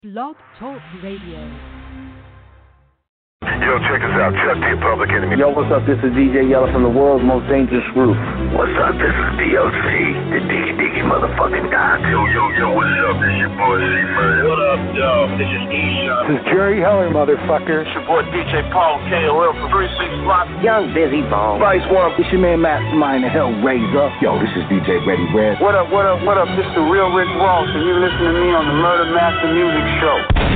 Blog Talk Radio. Yo, check this out. Chuck D, Public Enemy. Yo, what's up? This is DJ Yella from the world's most dangerous group. What's up? This is DOC, the diggy motherfucking doc. Yo, what's up? This your boy C-Man. What up, dog? This is E-Shot. This is Jerry Heller, motherfucker. It's your boy DJ Paul KOL from 36 Block. Young Busy Bone. Vice One. It's your man Mastermind, the Hellraiser. Yo, this is DJ Ready Red. What up? This is the real Rick Ross, and you listen to me on the Murder Master Music Show.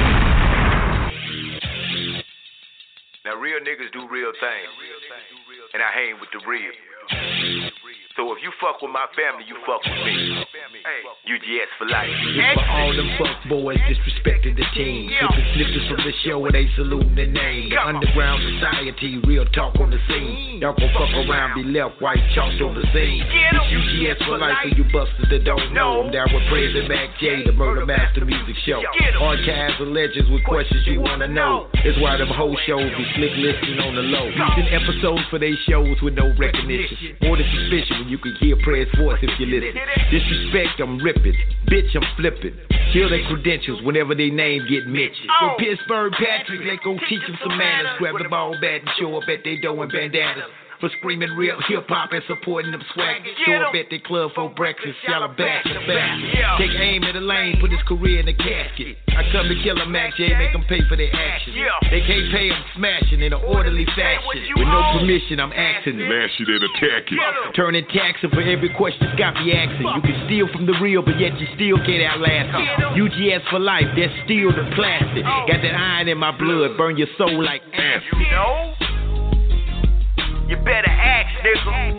Now, real niggas do real things, and I hang with the real. So if you fuck with my family, you fuck with me. Hey, UGS for life. It's for all them fuck boys disrespecting the team. Flipping snippets from the show where they saluting the name. The underground society, real talk on the scene. Y'all gon' fuck around, be left white chalked on the scene. It's UGS for life for you busters that don't know. I'm down with President Mac J, the Murder Master Music Show. Archives of legends with questions you wanna know. It's why them whole shows be slick listening on the low. Using episodes for they shows with no recognition. More than suspicion when you can hear Prayer's voice if you listen. Disrespect, I'm ripping. Bitch, I'm flipping. Kill their credentials whenever their name get mentioned. With Pittsburgh Patrick, they gon' teach them some manners. Grab the ball bat and show up at their door in bandanas. For screaming real hip-hop and supporting them swag. Show up at the club for breakfast, y'all are back to back. Take aim at the lane, put his career in the casket. I come to kill a Mac J, make them pay for their actions. They can't pay, I'm smashing in an orderly fashion. With no permission, I'm acting it. Lash it and attack it. Turning taxing for every question got me asking. You can steal from the real, but yet you still can't outlast it. UGS for life, that's still the plastic. Got that iron in my blood, burn your soul like acid. You know? You better ask, nigga.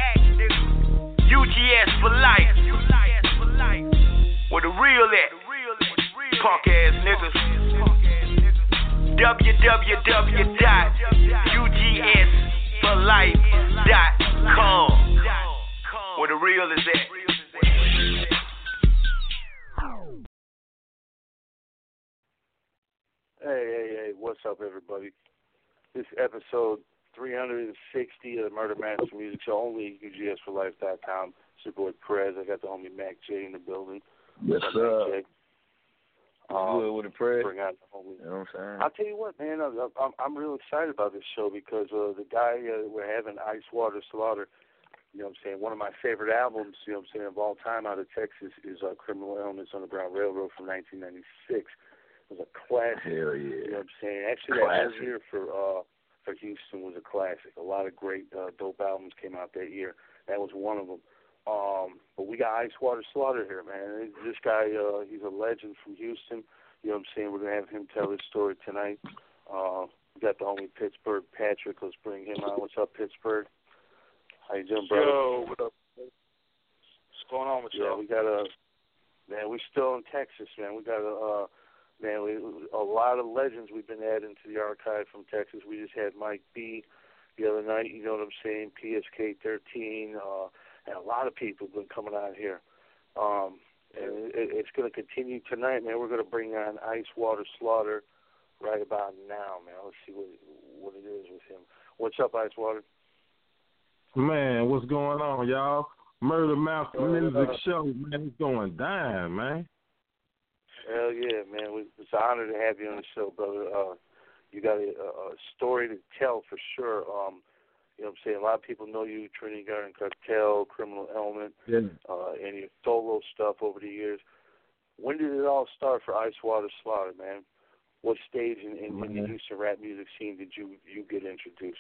UGS for life. Where the real at? Punk ass niggas. www.ugsforlife.com. Where the real is at? Hey, what's up, everybody? This is episode 360 of the Murder Master Music Show, only ugsforlife.com. It's your boy Perez. I got the homie Mac J in the building. Yes, sir. Good with the Perez. Bring out the homie. You know what I'm saying? I'll tell you what, man. I'm real excited about this show because the guy we're having, Ice Water Slaughter, you know what I'm saying, one of my favorite albums, you know what I'm saying, of all time out of Texas is Criminal Illness on the Brown Railroad from 1996. It was a classic. Hell yeah. You know what I'm saying? Actually, that whole year for Houston was a classic. A lot of great dope albums came out that year. That was one of them. But we got Ice Water Slaughter here, man. This guy, he's a legend from Houston. You know what I'm saying? We're going to have him tell his story tonight. We got the homie Pittsburgh Patrick. Let's bring him on. What's up, Pittsburgh? How you doing, brother? Yo, what up? What's going on with you? Yeah, we got man, we still in Texas, man. We got a lot of legends we've been adding to the archive from Texas. We just had Mike B the other night, you know what I'm saying, PSK 13, and a lot of people have been coming out here. And it's going to continue tonight, man. We're going to bring on Ice Water Slaughter right about now, man. Let's see what it is with him. What's up, Ice Water? Man, what's going on, y'all? Murder Master Music Show, man. It's going down, man. Hell yeah, man. It's an honor to have you on the show, brother. You got a story to tell for sure. You know what I'm saying? A lot of people know you, Trinity Garden Cartel, Criminal Element, and your solo stuff over the years. When did it all start for Ice Water Slaughter, man? What stage in the Houston rap music scene did you get introduced?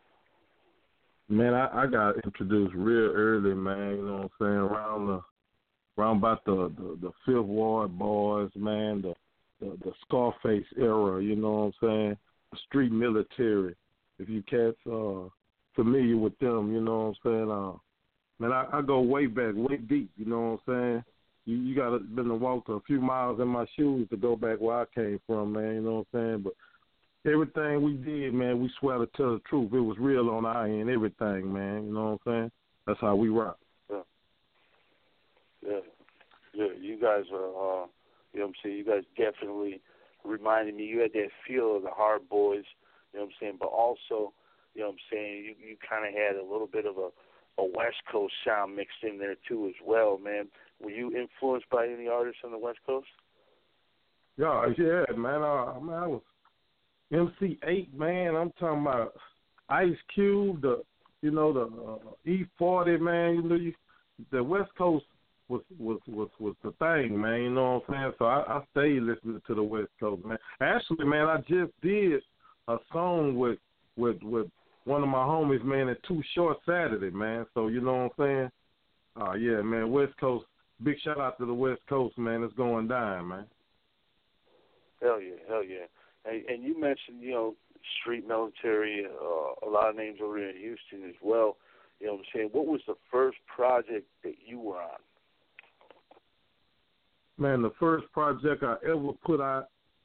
Man, I got introduced real early, man. You know what I'm saying? Around about the Fifth Ward Boys, man, the Scarface era, you know what I'm saying? The Street Military. If you cats familiar with them, you know what I'm saying? Man, I go way back, way deep, you know what I'm saying? You got to been to walk a few miles in my shoes to go back where I came from, man, you know what I'm saying? But everything we did, man, we swear to tell the truth. It was real on our end, everything, man, you know what I'm saying? That's how we rock. Yeah, you guys are, you know what I'm saying, you guys definitely reminded me, you had that feel of the Hard Boys, you know what I'm saying, but also, you know what I'm saying, you kind of had a little bit of a West Coast sound mixed in there too as well, man. Were you influenced by any artists on the West Coast? Yeah, man. I was MC8, man. I'm talking about Ice Cube, the E40, man. The West Coast was the thing, man. You know what I'm saying? So I stayed listening to the West Coast, man. Actually, man, I just did a song with one of my homies, man, at Too Short Saturday, man. So you know what I'm saying? Yeah, man. West Coast. Big shout out to the West Coast, man. It's going down, man. Hell yeah. And you mentioned, Street Military, a lot of names over here in Houston as well. You know what I'm saying? What was the first project that you were on? Man, the first project I ever put out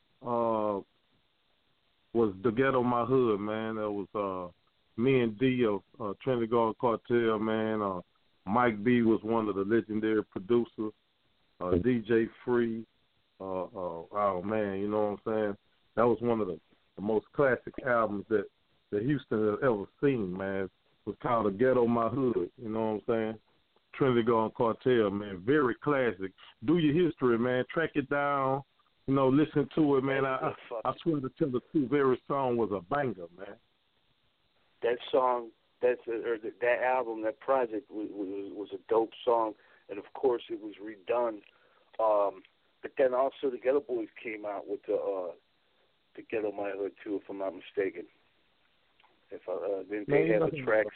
was The Ghetto My Hood, man. That was me and D of Trinity Garden Cartel, man. Mike B was one of the legendary producers. DJ Free. Oh, man, you know what I'm saying? That was one of the most classic albums that Houston has ever seen, man. It was called The Ghetto My Hood, you know what I'm saying? Trinity Garden Cartel, man. Very classic. Do your history, man. Track it down. Listen to it, man. I swear to tell the truth, every song was a banger, man. That song, that album, that project was a dope song, and of course it was redone. But then also the Ghetto Boys came out with the Ghetto My Hood too, if I'm not mistaken. If they had the tracks.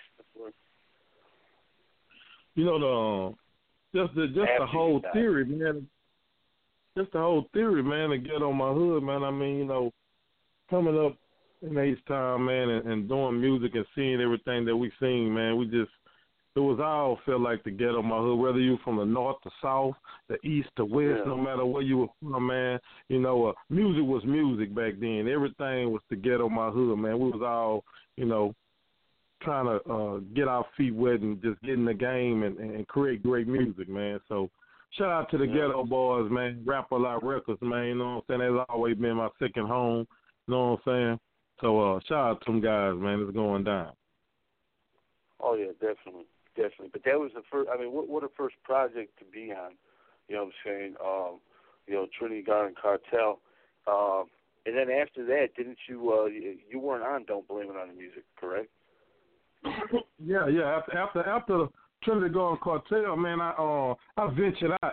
Just the whole theory, man. Just the whole theory, man, to get on my hood, man. I mean, coming up in H-Town, man, and doing music and seeing everything that we seen, man, it was all felt like the ghetto my hood, whether you from the north to south, the east to west, no matter where you were from, man. Music was music back then. Everything was the ghetto my hood, man. We was all, trying to get our feet wet and just get in the game and create great music, man. So shout out to the Ghetto Boys, man. Rap-A-Lot Records, man. You know what I'm saying? That's always been my second home. You know what I'm saying? So shout out to them guys, man. It's going down. Oh, yeah, definitely. But that was the first, what a first project to be on. You know what I'm saying? Trinity Garden Cartel. And then after that, didn't you weren't on Don't Blame It on the Music, correct? Yeah. After Trinity Garden Cartel, man, I ventured out,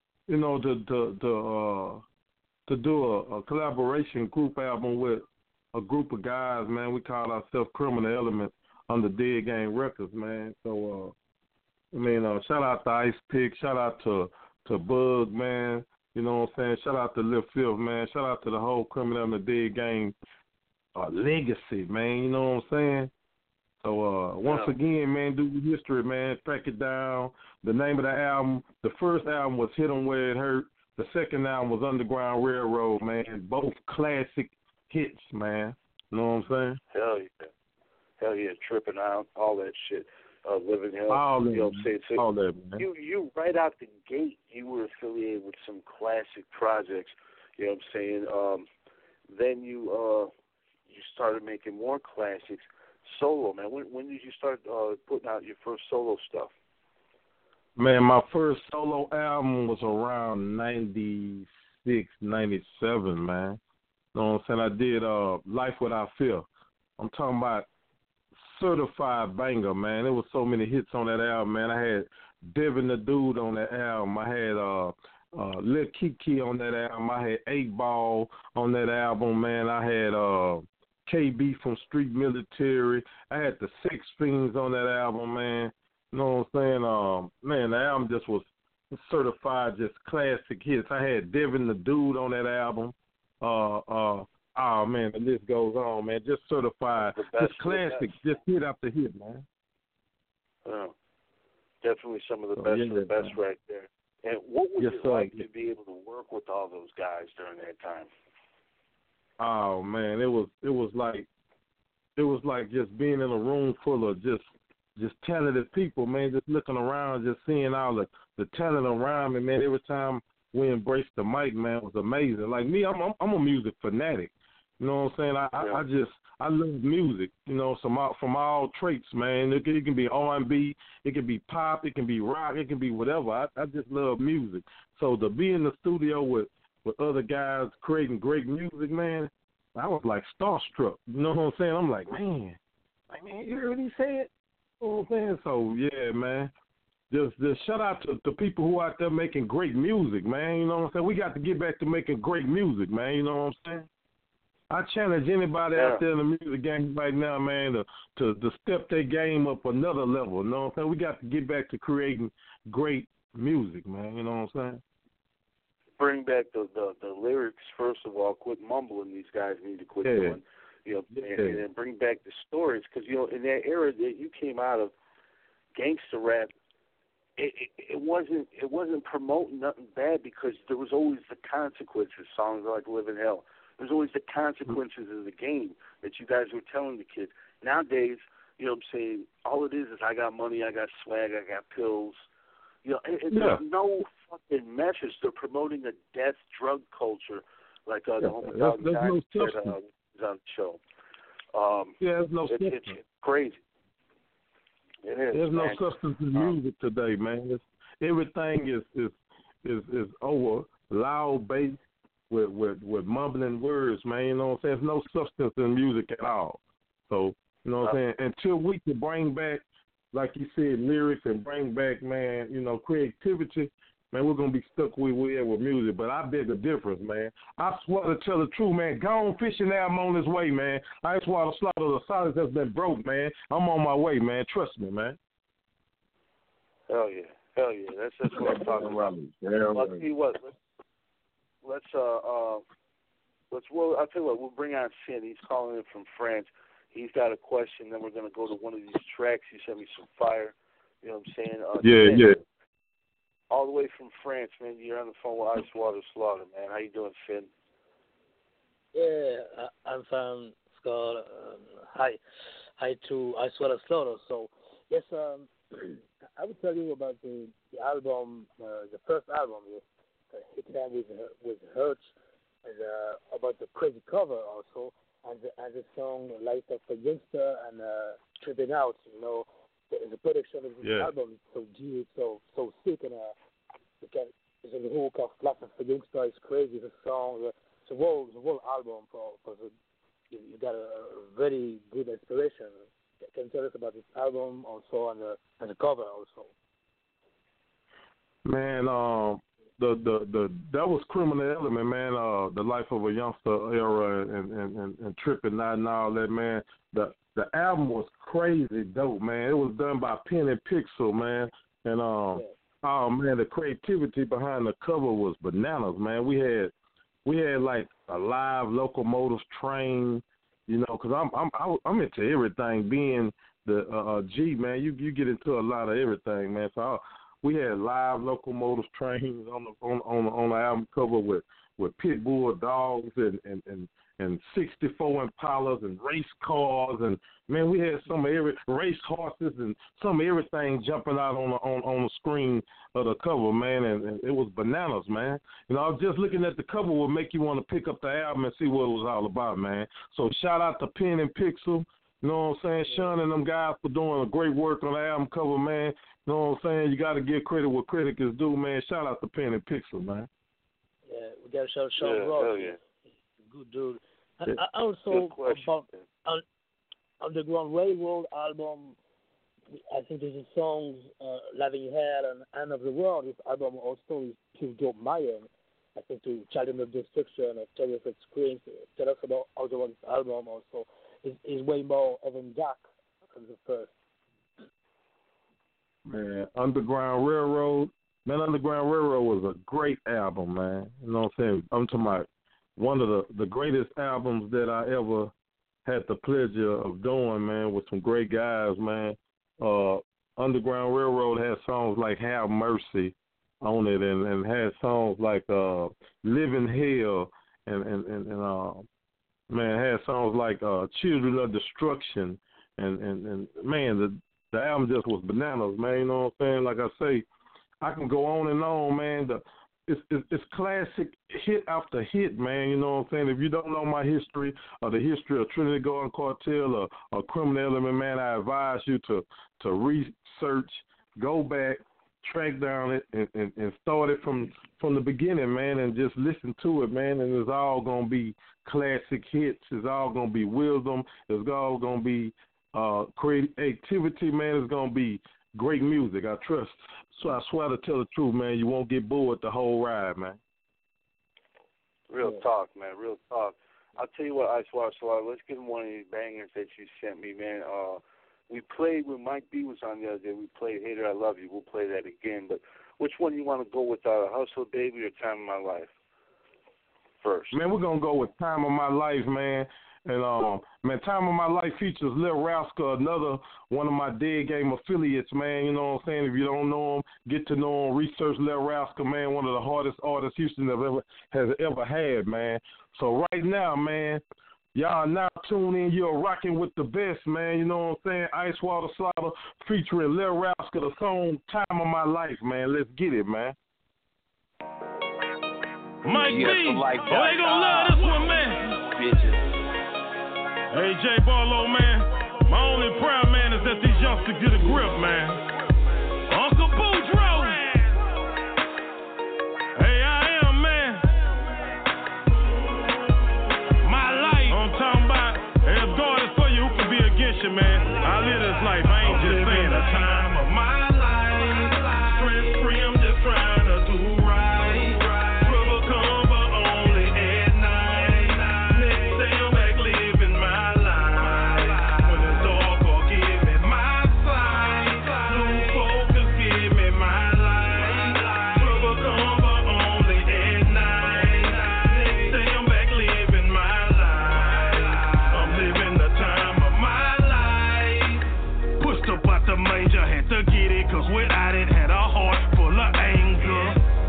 to do a collaboration group album with a group of guys, man. We called ourselves Criminal Elements under Dead Gang Records, man. So, shout out to Ice Pick, shout out to Bug, man. You know what I'm saying? Shout out to Lil Filth, man. Shout out to the whole Criminal Element Dead Gang legacy, man. You know what I'm saying? So, once again, man, do your history, man. Track it down. The name of the album, the first album was Hit 'Em Where It Hurt. The second album was Underground Railroad, man. Both classic hits, man. You know what I'm saying? Hell yeah. Tripping Out, all that shit. Living Hell. All that, you know what I'm saying? So all that, man. You right out the gate, you were affiliated with some classic projects. You know what I'm saying? Then you started making more classics. Solo, man. When did you start putting out your first solo stuff? Man, my first solo album was around 96, 97, man. You know what I'm saying? I did Life Without Fear. I'm talking about certified banger, man. There was so many hits on that album, man. I had Devin the Dude on that album. I had Lil Kiki on that album. I had 8 Ball on that album, man. I had KB from Street Military. I had the Six Fiends on that album, man. You know what I'm saying? Man, the album just was certified just classic hits. I had Devin the Dude on that album. Oh, man, the list goes on, man. Just certified. Just classic. Just hit after hit, man. Definitely some of the best of the best right there. And what was it like to be able to work with all those guys during that time? Oh, man, it was like just being in a room full of just talented people, man, just looking around, just seeing all the talent around me, man. Every time we embraced the mic, man, it was amazing. Like me, I'm a music fanatic. You know what I'm saying? I love music, from all traits, man. It can be R&B, it can be pop, it can be rock, it can be whatever. I just love music. So to be in the studio with with other guys creating great music, man, I was like starstruck. You know what I'm saying? I'm like, man, you heard what he said? You know what I'm saying? So, yeah, man. Just shout out to the people who out there making great music, man. You know what I'm saying? We got to get back to making great music, man. You know what I'm saying? I challenge anybody out there in the music game right now, man, to step their game up another level. You know what I'm saying? We got to get back to creating great music, man. You know what I'm saying? Bring back the lyrics, first of all. Quit mumbling. These guys need to quit doing. You know, and then bring back the stories, because, you know, in that era that you came out of, gangster rap, it wasn't promoting nothing bad, because there was always the consequences. Songs like "Live in Hell." There's always the consequences of the game that you guys were telling the kids. Nowadays, you know what I'm saying, all it is I got money, I got swag, I got pills. You know, there's no fucking message. They're promoting a death drug culture, like the Homie Dog guy said on the show. There's no substance. It's crazy. It is. There's no substance in music today, man. Everything is over loud bass with mumbling words, man. You know what I'm saying? There's no substance in music at all. So, you know what I'm saying? Until we can bring back, like you said, lyrics, and bring back, man, you know, creativity, man, we're going to be stuck where we are with music. But I beg the difference, man. I swear to tell the truth, man. Gone Fishing album on this way, man. Ice Water Slaughter, the silence has been broke, man. I'm on my way, man. Trust me, man. Hell yeah. That's what I'm talking about. I'll tell you what. I'll tell you what, we'll bring on Sin. He's calling in from France. He's got a question. Then we're going to go to one of these tracks. He sent me some fire. You know what I'm saying? Yeah. All the way from France, man. You're on the phone with Ice Water Slaughter, man. How you doing, Finn? Yeah, I'm fine, Scott. Hi to Ice Water Slaughter. So, yes, I would tell you about the album, the first album, Hit Them with Hurts, and about the crazy cover also, and the song Life of a Youngster and Tripping Out. You know, the production of this album is so deep, so sick, and the hook of Life of a Youngster is crazy. The song, the whole album you got a very good inspiration. Can you tell us about this album also and the cover also? Man, that was Criminal Element, man. The Life of a Youngster era and Tripping Out and all that, man. The album was crazy dope, man. It was done by Pen and Pixel, man. And oh man, the creativity behind the cover was bananas, man. We had like a live locomotives train, you know, because I'm into everything. Being the G, man, you get into a lot of everything, man. So we had live locomotives trains on the album cover with pit bull dogs and 64 Impalas and race cars, and man, we had some of every race horses and some of everything jumping out on the screen of the cover, man, and it was bananas, man. You know, just looking at the cover would make you want to pick up the album and see what it was all about, man. So shout out to Pen and Pixel, you know what I'm saying, Sean and them guys for doing a great work on the album cover, man. You know what I'm saying? You got to give credit where credit is due, man. Shout out to Pen and Pixel, man. Yeah, we got to shout Sean Ross. Good dude. And also about Underground Railroad album, I think there's a song, Loving Head and End of the World. This album also is to Joe Mayer. I think to Children of Destruction, of Terrific Screams. Tell us about also this album also is way more avant-garde than the first. Man, Underground Railroad was a great album, man. You know what I'm saying? I'm talking about one of the greatest albums that I ever had the pleasure of doing, man, with some great guys, man. Underground Railroad had songs like Have Mercy on it, and had songs like Living Hell, and man, had songs like Children of Destruction, and man, the album just was bananas, man. You know what I'm saying? Like I say, I can go on and on, man. It's classic hit after hit, man. You know what I'm saying? If you don't know my history or the history of Trinity Garden Cartel or Criminal Element, man, I advise you to research, go back, track down it and start it from the beginning, man, and just listen to it, man. And it's all gonna be classic hits. It's all gonna be wisdom. It's all gonna be creativity, man. It's gonna be great music. I trust. So I swear to tell the truth, man. You won't get bored the whole ride, man. Real talk, man. Real talk. I'll tell you what, Ice Water Salada, let's get one of these bangers that you sent me, man. We played when Mike B was on the other day. We played Hater, I Love You. We'll play that again. But which one you want to go with, Hustle Baby or Time of My Life first? Man, we're going to go with Time of My Life, man. And, man, Time of My Life features Lil Rascal, another one of my Dead Game affiliates, man. You know what I'm saying? If you don't know him, get to know him. Research Lil Rascal, man, one of the hardest artists Houston has ever had, man. So right now, man, y'all now tune in. You're rocking with the best, man. You know what I'm saying? Ice Water Slaughter featuring Lil Rascal, the song Time of My Life, man. Let's get it, man. Mike B, they gonna love this one, man. Bitches. Hey, J Barlow, man. My only prayer, man, is that these youngsters get a grip, man. Uncle Boudreaux. Hey, I am, man. My life. I'm talking about, if God is for you, who can be against you, man? I live this life. I ain't just saying the time of my life. Stress free, I'm just trying to do right. Trouble come, but only at night. Next day I'm back living my life. When it's dark, or give me my sight. Lose focus, give me my life. Trouble come, but only at night. Next day I'm back living my life. I'm living the time of my life. Pushed up out the manger, had to get it, cause without it, had a heart full of anger.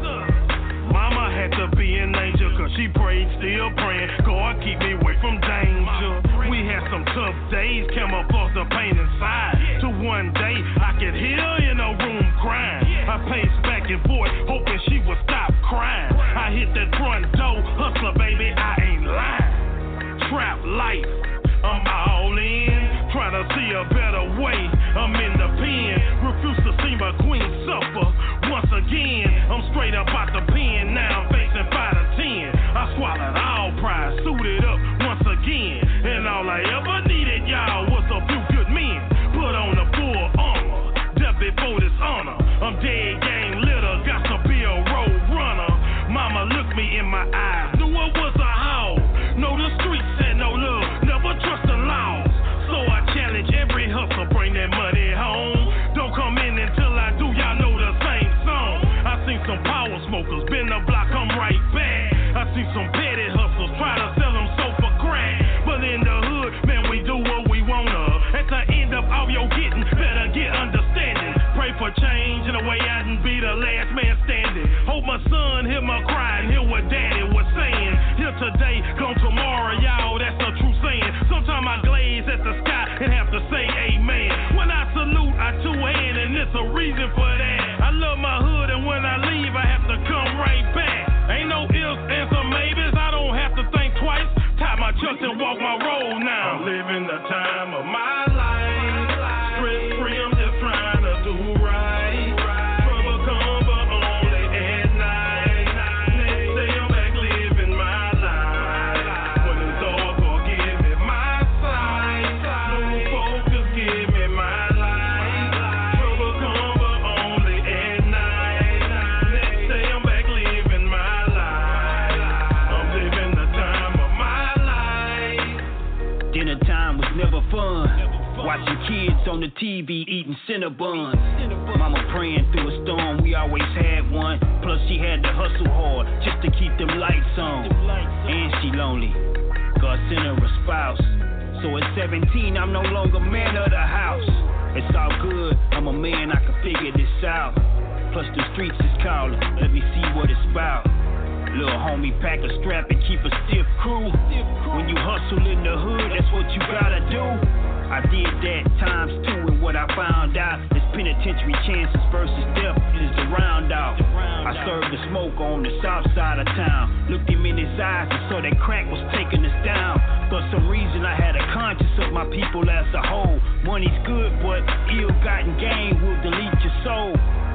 Mama had to be an angel, cause she prayed, still praying, God keep me away from danger. We had some tough days, camouflage the pain inside. To one day, I could hear in a room crying. I paced back and forth, hoping she would stop crying. I hit that front door, hustler baby, I ain't lying. Trap life, I'm all in, trying to see a better way. I'm in the pen, refuse to see my queen suffer. Once again, I'm straight up out the pen, now I'm facing 5 to 10. I swallowed all pride, suited up once again. And all I ever needed, y'all, was a few good men. Put on the full armor, death before dishonor. I'm dead game litter, got to be a road runner. Mama looked me in my eyes, knew I was a hoe. Know the streets said no love, never trust the laws. So I challenge every hustle, bring that money home. Don't come in until I do, y'all know the same song. I seen some power smokers, been the block, I'm right back. I seen some petty hustles, try to sell them soap for crack. But in the hood, man, we do what we wanna. At the end of all your getting, better get understanding. Pray for change in a way I can be the last man standing. Hope my son hear my cry and hear what daddy was saying. Here today, gone tomorrow, y'all, that's the true saying. Sometimes I glaze at the sky and have to say amen. When I salute, I two-hand, and it's a reason for that. I love my hood, and when I leave, I have to come right back. Ain't no ifs, ands, or maybes, I don't have to think twice. Tie my chucks and walk my road now. I'm living the time of my life. Stress free, I'm just trying to do right. Trouble come, but only at night. Next day I'm back living my life. When it's dark, or give me my sight. Lose focus, give me my life. Trouble come, but only at night. Next day I'm back living my life. I'm living the time of my life. Dinner time was never fun. Watching kids on the TV eating Cinnabons. Mama praying through a storm, we always had one. Plus she had to hustle hard just to keep them lights on. And she lonely, God sent her a spouse. So at 17, I'm no longer man of the house. It's all good, I'm a man, I can figure this out. Plus the streets is calling, let me see what it's about. Little homie pack a strap and keep a stiff crew. When you hustle in the hood, that's what you gotta do. I did that times 2, and what I found out is penitentiary chances versus death is the round out. I served the smoke on the south side of town. Looked him in his eyes and saw that crack was taking us down. For some reason I had a conscience of my people as a whole. Money's good, but ill-gotten gain will delete your soul.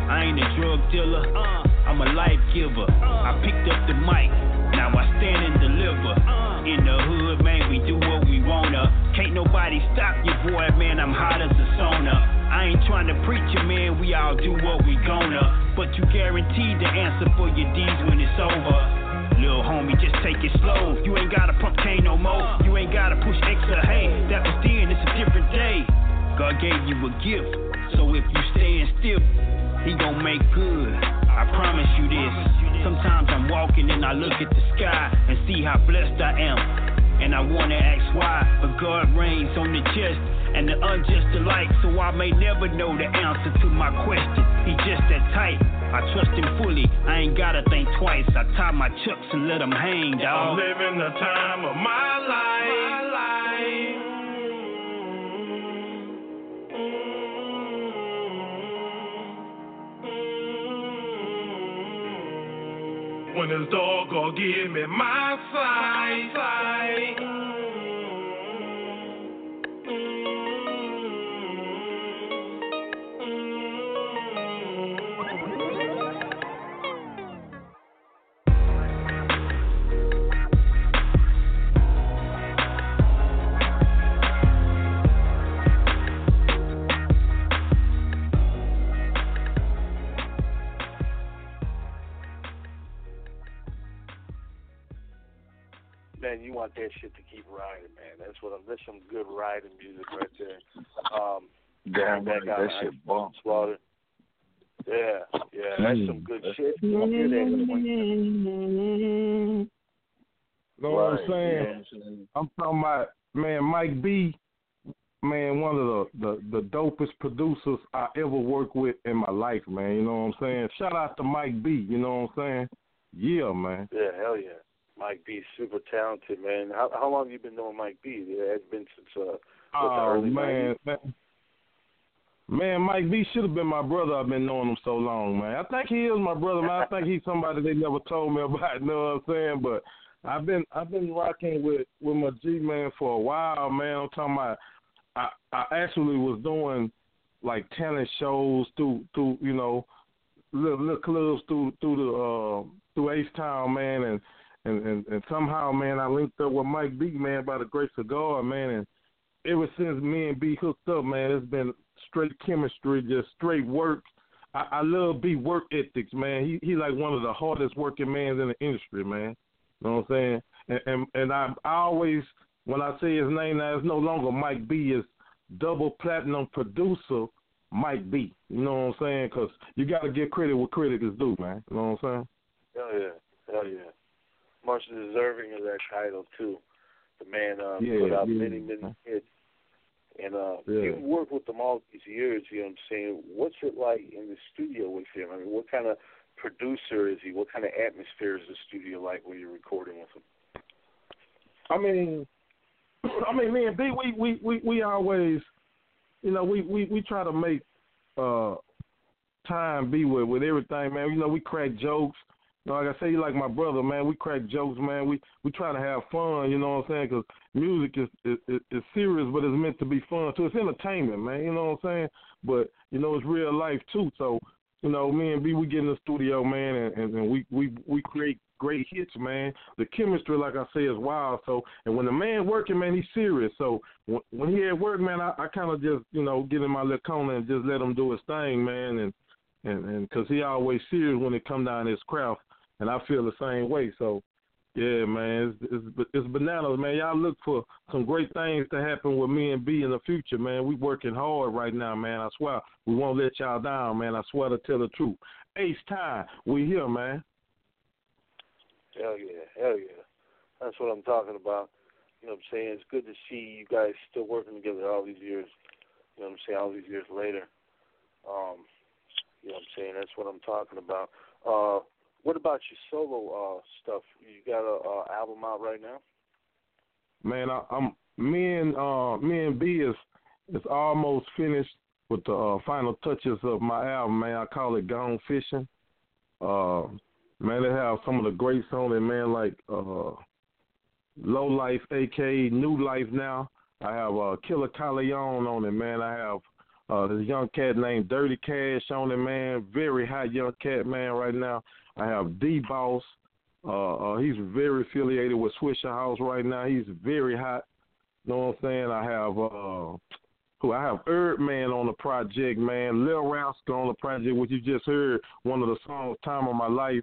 I ain't a drug dealer, I'm a life giver. I picked up the mic, now I stand and deliver. In the hood, man, we do what we wanna. Can't nobody stop you, boy, man, I'm hot as a sauna. I ain't trying to preach you, man, we all do what we gonna. But you guaranteed the answer for your deeds when it's over. Lil' homie, just take it slow. You ain't gotta pump cane no more. You ain't gotta push extra hay. That was then, it's a different day. God gave you a gift, so if you stand still, He gon' make good. I promise you this. Sometimes I'm walking and I look at the sky and see how blessed I am. And I wanna ask why, but God reigns on the just and the unjust alike. So I may never know the answer to my question. He just that tight. I trust Him fully. I ain't gotta think twice. I tie my chucks and let them hang, dawg. I'm living the time of my life. When this dog gon' give me my sight. Man, you want that shit to keep riding, man. That's some good riding music right there. Damn right, that shit bomb. Slaughter. Yeah, that's some good shit. You don't hear that. Know what I'm saying? Yeah. I'm talking about, man, Mike B, man, one of the dopest producers I ever worked with in my life, man. You know what I'm saying? Shout out to Mike B, you know what I'm saying? Yeah, man. Yeah, hell yeah. Mike B, super talented, man. How long have you been knowing Mike B? It's been since the early 90s? Man, Mike B should have been my brother. I've been knowing him so long, man. I think he is my brother, man. I think he's somebody they never told me about, you know what I'm saying? But I've been rocking with my G, man, for a while, man. I'm talking about I actually was doing like talent shows through you know, little clubs through H-Town, man, and somehow, man, I linked up with Mike B, man, by the grace of God, man, and ever since me and B hooked up, man, it's been straight chemistry, just straight work. I love B work ethics, man. He like one of the hardest working men in the industry, man. You know what I'm saying? And I always, when I say his name now, it's no longer Mike B, it's double platinum producer Mike B. You know what I'm saying? Because you got to give credit what credit is due, man. You know what I'm saying? Hell yeah. Much deserving of that title, too. The man put out many hits. And you worked with him all these years, you know what I'm saying? What's it like in the studio with him? I mean, what kind of producer is he? What kind of atmosphere is the studio like when you're recording with him? I mean, me and B, we always, you know, we try to make time be with everything, man. You know, we crack jokes. You know, like I say, you like my brother, man. We crack jokes, man. We try to have fun, you know what I'm saying? Because music is serious, but it's meant to be fun, too. It's entertainment, man, you know what I'm saying? But, you know, it's real life, too. So, you know, me and B, we get in the studio, man, and we create great hits, man. The chemistry, like I say, is wild. So, and when the man working, man, he's serious. So when he at work, man, I kind of just, you know, get in my little corner and just let him do his thing, man, and because he always serious when it come down to his craft. And I feel the same way. So, yeah, man, it's bananas, man. Y'all look for some great things to happen with me and B in the future, man. We working hard right now, man. I swear. We won't let y'all down, man. I swear to tell the truth. H-Time, we here, man. Hell yeah. That's what I'm talking about. You know what I'm saying? It's good to see you guys still working together all these years. You know what I'm saying? All these years later. You know what I'm saying? That's what I'm talking about. What about your solo stuff? You got a album out right now? Man, me and B is almost finished with the final touches of my album, man. I call it Gone Fishing. Man, they have some of the greats on it, man, like Low Life, a.k.a. New Life now. I have Killer Caleon on it, man. I have There's a young cat named Dirty Cash on it, man. Very hot young cat, man, right now. I have D-Boss. He's very affiliated with Swisher House right now. He's very hot. You know what I'm saying? I have Erdman on the project, man. Lil Rascal on the project, which you just heard, one of the songs, Time of My Life.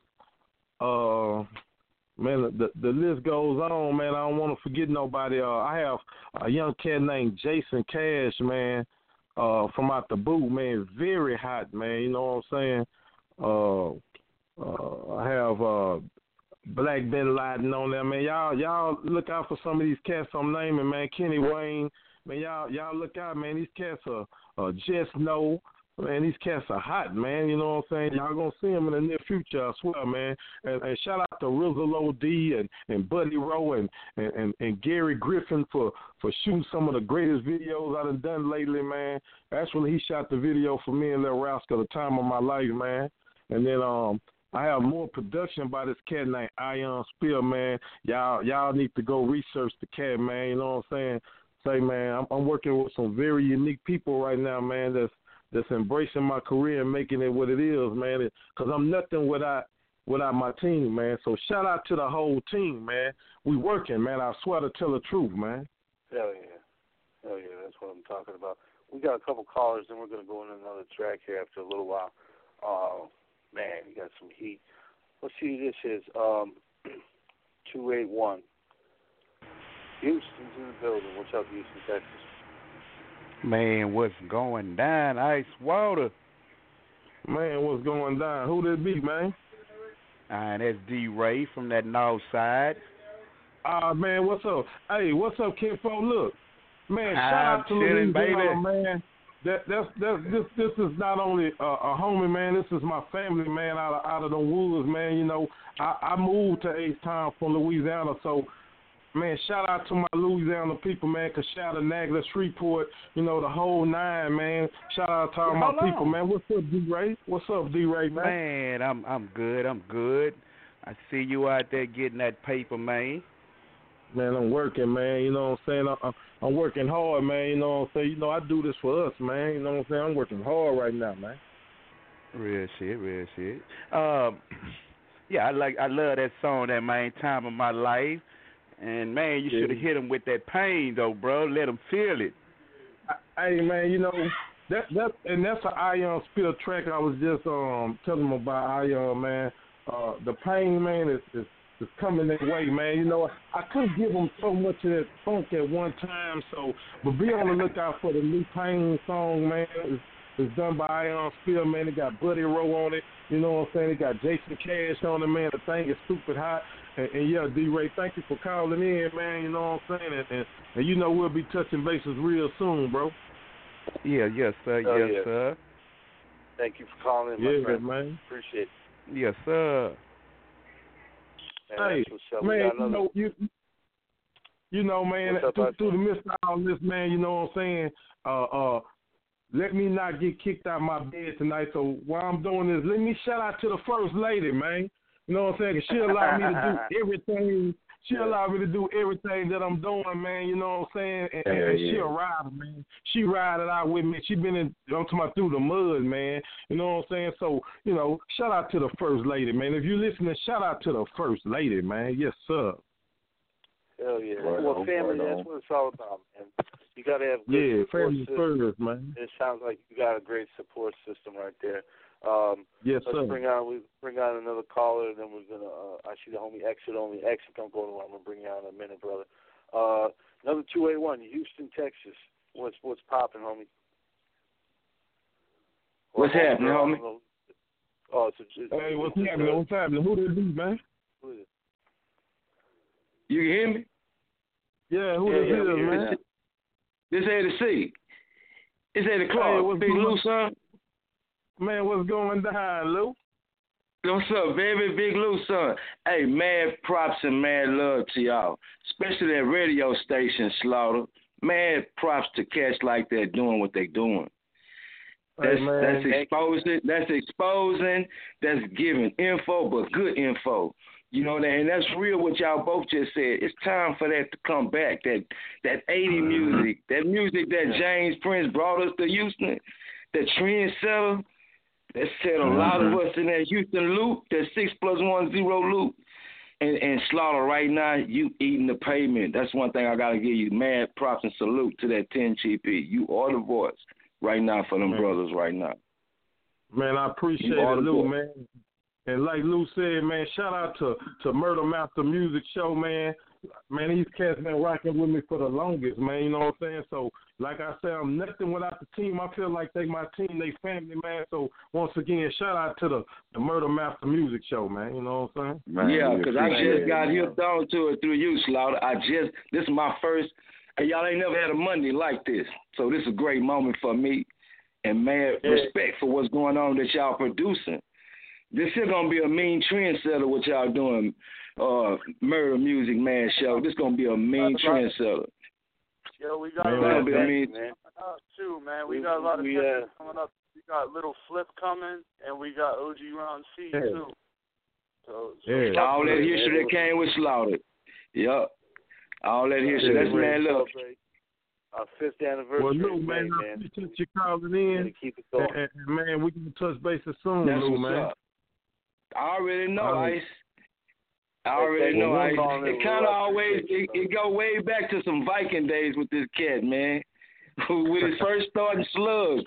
Man, the list goes on, man. I don't want to forget nobody. I have a young cat named Jason Cash, man, from out the boot, man. Very hot, man. You know what I'm saying? I have Black Ben Laden on there, man. Y'all look out for some of these cats I'm naming, man. Kenny Wayne, man. Y'all look out, man. These cats are Just Know. Man, these cats are hot, man. You know what I'm saying? Y'all gonna see them in the near future, I swear, man. And shout out to Rizzle OD and Buddy Rowe and Gary Griffin for shooting some of the greatest videos I done lately, man. Actually, he shot the video for me and Lil Rascal, The Time of My Life, man. And then I have more production by this cat named Ion Spill, man. Y'all need to go research the cat, man. You know what I'm saying? Say, man, I'm working with some very unique people right now, man. That's embracing my career and making it what it is, man. Because I'm nothing without my team, man. So shout out to the whole team, man. We working, man. I swear to tell the truth, man. Hell yeah. That's what I'm talking about. We got a couple callers, and we're going to go in another track here after a little while. Man, you got some heat. Let's see who this is. 281. Houston's in the building. What's up, Houston, Texas? Man, what's going down, Ice Water? Man, what's going down? Who that be, man? That's D-Ray from that north side. Man, what's up? Hey, what's up, Kinfo? Look, man, shout out to Louisiana, baby. Man. This is not only a homie, man. This is my family, man, out of the woods, man. You know, I moved to H-Town from Louisiana, so, man, shout out to my Louisiana people, man, Coshada, Nagler, Shreveport, you know, the whole nine, man. Shout out to all my people, man. What's up, D-Ray? What's up, D-Ray, man? Man, I'm good. I see you out there getting that paper, man. Man, I'm working, man. You know what I'm saying? I'm working hard, man. You know what I'm saying? You know, I do this for us, man. You know what I'm saying? I'm working hard right now, man. Real shit. Yeah, I love that song, that, man, Time of My Life. And, man, you should have hit him with that pain, though, bro. Let him feel it. Hey, man, you know, that's an Ion Spill track I was just telling him about, Ion, man. The pain, man, is coming that way, man. You know, I couldn't give him so much of that funk at one time, but be on the lookout for the new Pain song, man. It's done by Ion Spill, man. It got Buddy Rowe on it. You know what I'm saying? It got Jason Cash on it, man. The thing is stupid hot. And yeah, D-Ray, thank you for calling in, man. You know what I'm saying? And you know we'll be touching bases real soon, bro. Yeah, yes, sir. Yes, sir. Thank you for calling in, my friend. Man. Appreciate it. Yes, sir. Hey, man, you know, man, through the midst of all this, man, you know what I'm saying? Let me not get kicked out of my bed tonight. So while I'm doing this, let me shout out to the First Lady, man. You know what I'm saying? She allowed me to do everything. She allowed me to do everything that I'm doing, man. You know what I'm saying? And she a rider, man. She ride it out with me. She been through the mud, man. You know what I'm saying? So, you know, shout out to the First Lady, man. If you're listening, shout out to the First Lady, man. Yes, sir. Hell yeah. Well, family, that's what it's all about, man. You got to have good family first, man. It sounds like you got a great support system right there. Yes, sir. Let's bring on another caller, and then we're gonna. I see the homie Exit. Don't go anywhere. I'm gonna bring you on in a minute, brother. Another 281, Houston, Texas. What's popping, homie? What's happening, homie? Hey, what's happening? What's happening? Who did it be, man? Who is it? You can hear me? Yeah, who this is, man? This Eddie C. It's Eddie Clark. Big Lou, son. Man, what's going down, Lou? What's up, baby? Big Lou, son. Hey, mad props and mad love to y'all, especially that radio station, Slaughter. Mad props to cats like that doing what they doing. That's exposing. That's giving info, but good info. You know, and that's real what y'all both just said. It's time for that to come back. That 80 music, that music that James Prince brought us to Houston, that trendsetter, that set a lot of us in that Houston loop, that 6+1 0 loop. And Slaughter, right now, you eating the pavement. That's one thing I got to give you mad props and salute to that 10 GP. You are the voice right now for them brothers right now. Man, I appreciate it, Lou, man. And like Lou said, man, shout out to Murder Master Music Show, man. Man, these cats been rocking with me for the longest, man. You know what I'm saying? So, like I said, I'm nothing without the team. I feel like they my team, they family, man. So, once again, shout out to the Murder Master Music Show, man. You know what I'm saying? Yeah, because I just got hooked on to it through you, Slaughter. This is my first, and y'all ain't never had a Monday like this. So, this is a great moment for me. And, man, respect for what's going on that y'all producing. This is going to be a mean trendsetter what y'all doing. Murder Music Man Show. This gonna be a mean trendsetter. Yo, we got a lot of things too, man. We got a lot of things coming up. We got Little Flip coming, and we got OG Ron C too. So all that history that came with Slaughter. Yup. All that history. That's man, look. Our 5th anniversary. Well, Lou, man, I appreciate you calling in. Keep it going. And, man, we can touch bases soon, Lou, man. I already know, Ice. I already know. It kind of always it go way back to some Viking days with this cat, man. With his first starting slugs,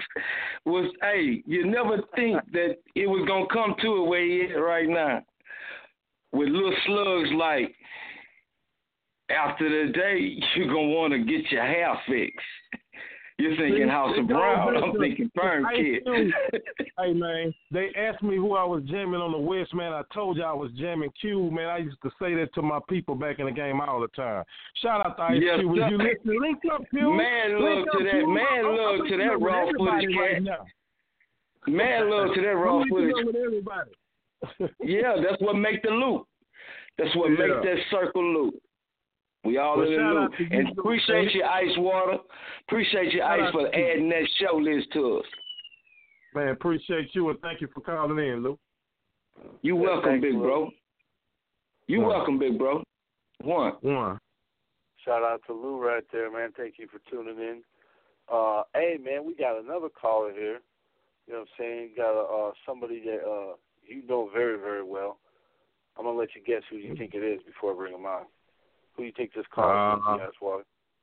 you never think that it was gonna come to it where he is right now. With little slugs like, after the day you're gonna want to get your hair fixed. You're thinking House of Brown. I'm thinking Perm Kid. Hey, man, they asked me who I was jamming on the West, man. I told you I was jamming Q, man. I used to say that to my people back in the game all the time. Shout out to Ice Q. Was you listening? Link up, Q. Man, love to that. Man, love to that raw footage, cat. Man, love to that raw footage. Yeah, that's what make the loop. That's what make that circle loop. We all in the loop. And appreciate you, Ice Water. Appreciate you, Ice, for adding that show list to us. Man, appreciate you, and thank you for calling in, Lou. You welcome, big bro. You welcome, big bro. One. Shout out to Lou right there, man. Thank you for tuning in. Hey, man, we got another caller here. You know what I'm saying? Got somebody that you know very, very well. I'm going to let you guess who you think it is before I bring him on. Who do you think this caller is? Yes, Water.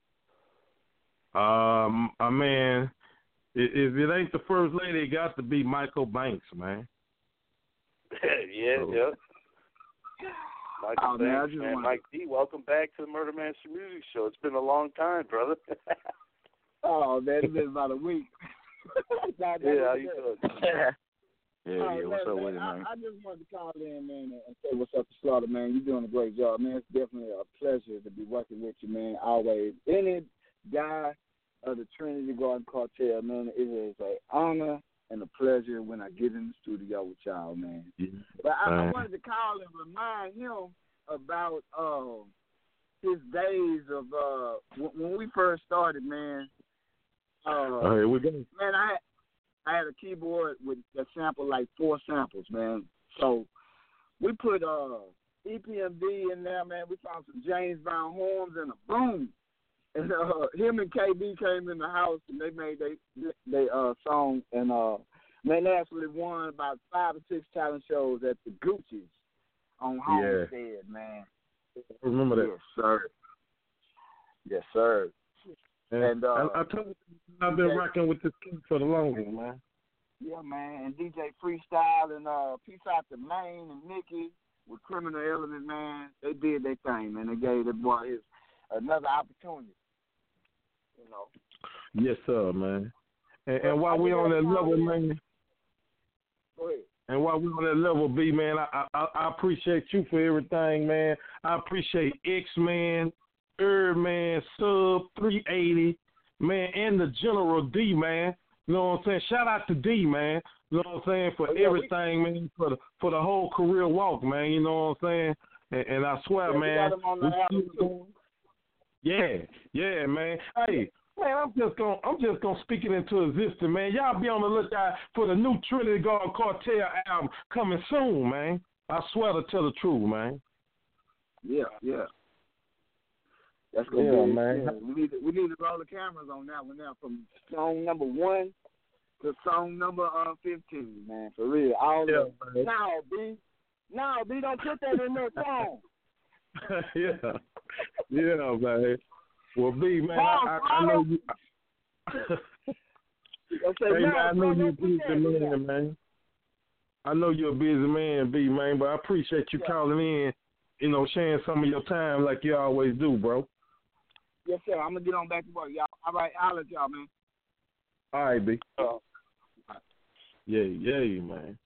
Man, if it ain't the first lady, it got to be Michael Banks, man. Yeah. Michael Banks, man. Mike D, welcome back to the Murder Master Music Show. It's been a long time, brother. Oh, man, it's been about a week. How you doing? What's up with it, man? I just wanted to call in, man, and say what's up to Slaughter, man. You're doing a great job, man. It's definitely a pleasure to be working with you, man. Always. Any guy of the Trinity Garden Cartel, man, it is an honor and a pleasure when I get in the studio with y'all, man. Yeah. But I wanted to call and remind him about his days of when we first started, man. Here we go. Man, I had a keyboard with that sample like 4 samples, man. So we put EPMD in there, man. We found some James Brown horns and a boom. And him and KB came in the house and they made they song. And man, they actually won about 5 or 6 talent shows at the Gucci's on Homestead, man. I remember that. Yes, sir. Yes, sir. And I told you I've been rocking with this kid for the longest, man. Yeah, man. And DJ Freestyle and peace out to Maine and Nikki with Criminal Element, man. They did their thing, man. They gave that boy another opportunity. You know. Yes, sir, man. And while we on that level, man. Go ahead. And while we on that level, B, man, I appreciate you for everything, man. I appreciate X-Man, Man, Sub 380, man, and the General D, man. You know what I'm saying? Shout out to D, man. You know what I'm saying? For everything, man. For the whole career walk, man. You know what I'm saying? And I swear, man. Yeah, man. Hey, man, I'm just gonna speak it into existence, man. Y'all be on the lookout for the new Trinity Garden Cartel album coming soon, man. I swear to tell the truth, man. Yeah. That's gonna be, man. Yeah. We need to roll the cameras on that one now, from song number 1 to song number 15, man. For real. Now, B, don't put that in their song. yeah, man. Well, B, man, I know you. I know you're a busy man, man. I know you're a busy man, B, man, but I appreciate you calling in, sharing some of your time like you always do, bro. Yes, sir. I'm going to get on back to work, y'all. All right, I'll let y'all, man. All right, B. Yeah, man.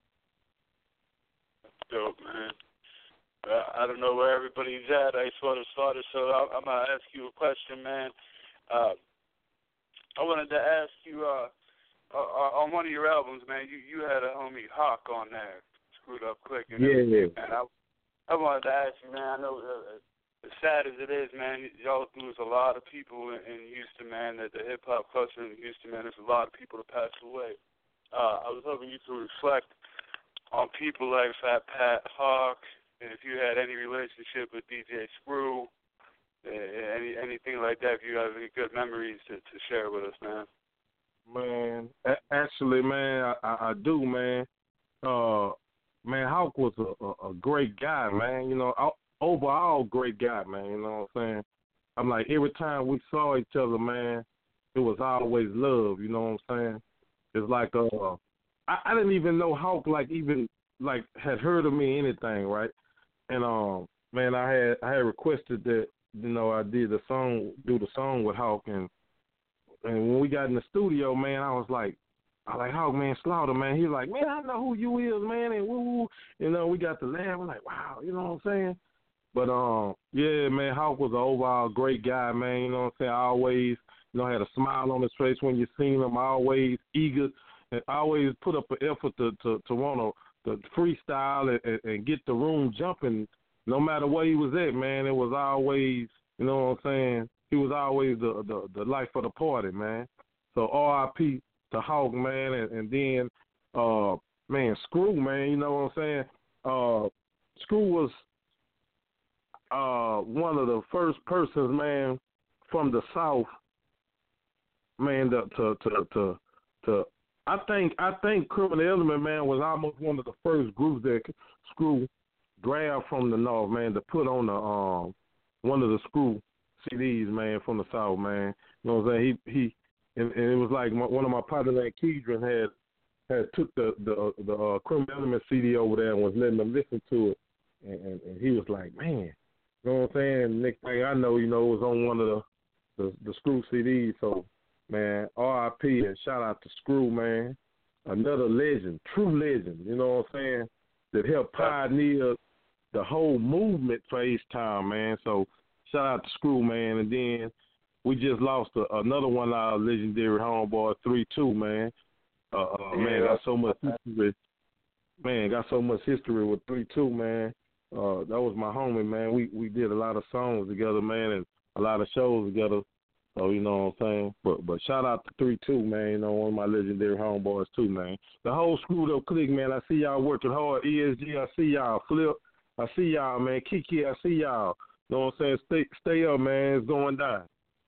Dope, man. I don't know where everybody's at. I sort of started, so I'm going to ask you a question, man. I wanted to ask you, on one of your albums, man, you had a homie Hawk on there, Screwed Up Click. And I wanted to ask you, man, I know as sad as it is, man, y'all lose a lot of people in Houston, man, the hip-hop culture in Houston, man, there's a lot of people that passed away. I was hoping you could reflect on people like Fat Pat, Hawk, and if you had any relationship with DJ Screw, anything like that, if you have any good memories to share with us, man. Man, actually, man, I do, man. Man, Hawk was a great guy, man. Overall great guy, man. You know what I'm saying? I'm like, every time we saw each other, man, it was always love. You know what I'm saying? It's like, I didn't even know Hawk had heard of me anything, right? And man, I had requested that I do the song with Hawk, and when we got in the studio, man, I was like, Hawk, man, Slaughter, man. He was like, man, I know who you is, man, and woo, we got to laugh. We're like, wow, you know what I'm saying? But yeah, man, Hawk was an overall great guy, man. You know what I'm saying? I always, had a smile on his face when you seen him. Always eager, and always put up an effort to want to freestyle and get the room jumping. No matter where he was at, man, it was always, you know what I'm saying? He was always the life of the party, man. So R.I.P. to Hawk, man, and then man, Screw, man, you know what I'm saying? Screw was one of the first persons, man, from the South, man, to I think Criminal Element, man, was almost one of the first groups that Screw grabbed from the North, man, to put on the one of the Screw CDs, man, from the South, man. You know what I'm saying? And it was like one of my partners, like Keedron, had took the Criminal Element CD over there and was letting them listen to it, and he was like, man, you know what I'm saying? Next thing I know, it was on one of the Screw CDs. So, man, R.I.P. and shout out to Screw, man, another legend, true legend. You know what I'm saying? That helped pioneer the whole movement for H-Town, man. So, shout out to Screw, man, and then we just lost another one of our legendary homeboy, 3-2, man. Man, got so much history. Man, got so much history with 3-2, man. That was my homie, man. We did a lot of songs together, man, and a lot of shows together. So, you know what I'm saying? But shout out to 3-2, man, one of my legendary homeboys, too, man. The whole Screwed Up Clique, man, I see y'all working hard. ESG, I see y'all. Flip, I see y'all, man. Kiki, I see y'all. You know what I'm saying? Stay up, man. It's going down.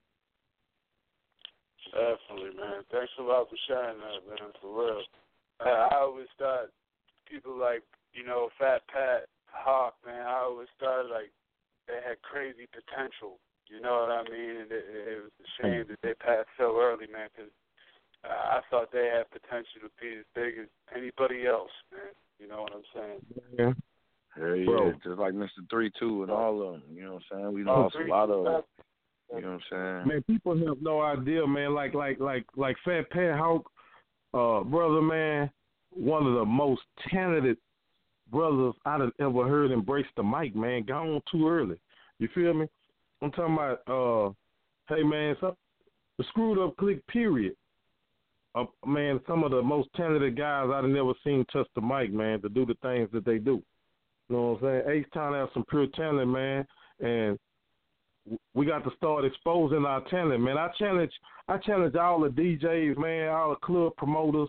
Definitely, man. Thanks a lot for sharing that, man, for real. I always thought people like, Fat Pat, Hawk, man, I always thought, like, they had crazy potential. You know what I mean? And it was a shame that they passed so early, man, because I thought they had potential to be as big as anybody else, man. You know what I'm saying? Yeah. Hell yeah, bro. Just like Mr. 3-2 and all of them. You know what I'm saying? We lost a lot of them. You know what I'm saying? Man, people have no idea, man. Like Fat Pat, Hawk, brother, man, one of the most talented brothers I'd have ever heard embrace the mic, man. Gone too early. You feel me? I'm talking about, hey, man, the Screwed Up Clique, period. Man, some of the most talented guys I'd have never seen touch the mic, man, to do the things that they do. You know what I'm saying? H-Town has some pure talent, man, and we got to start exposing our talent, man. I challenge all the DJs, man, all the club promoters,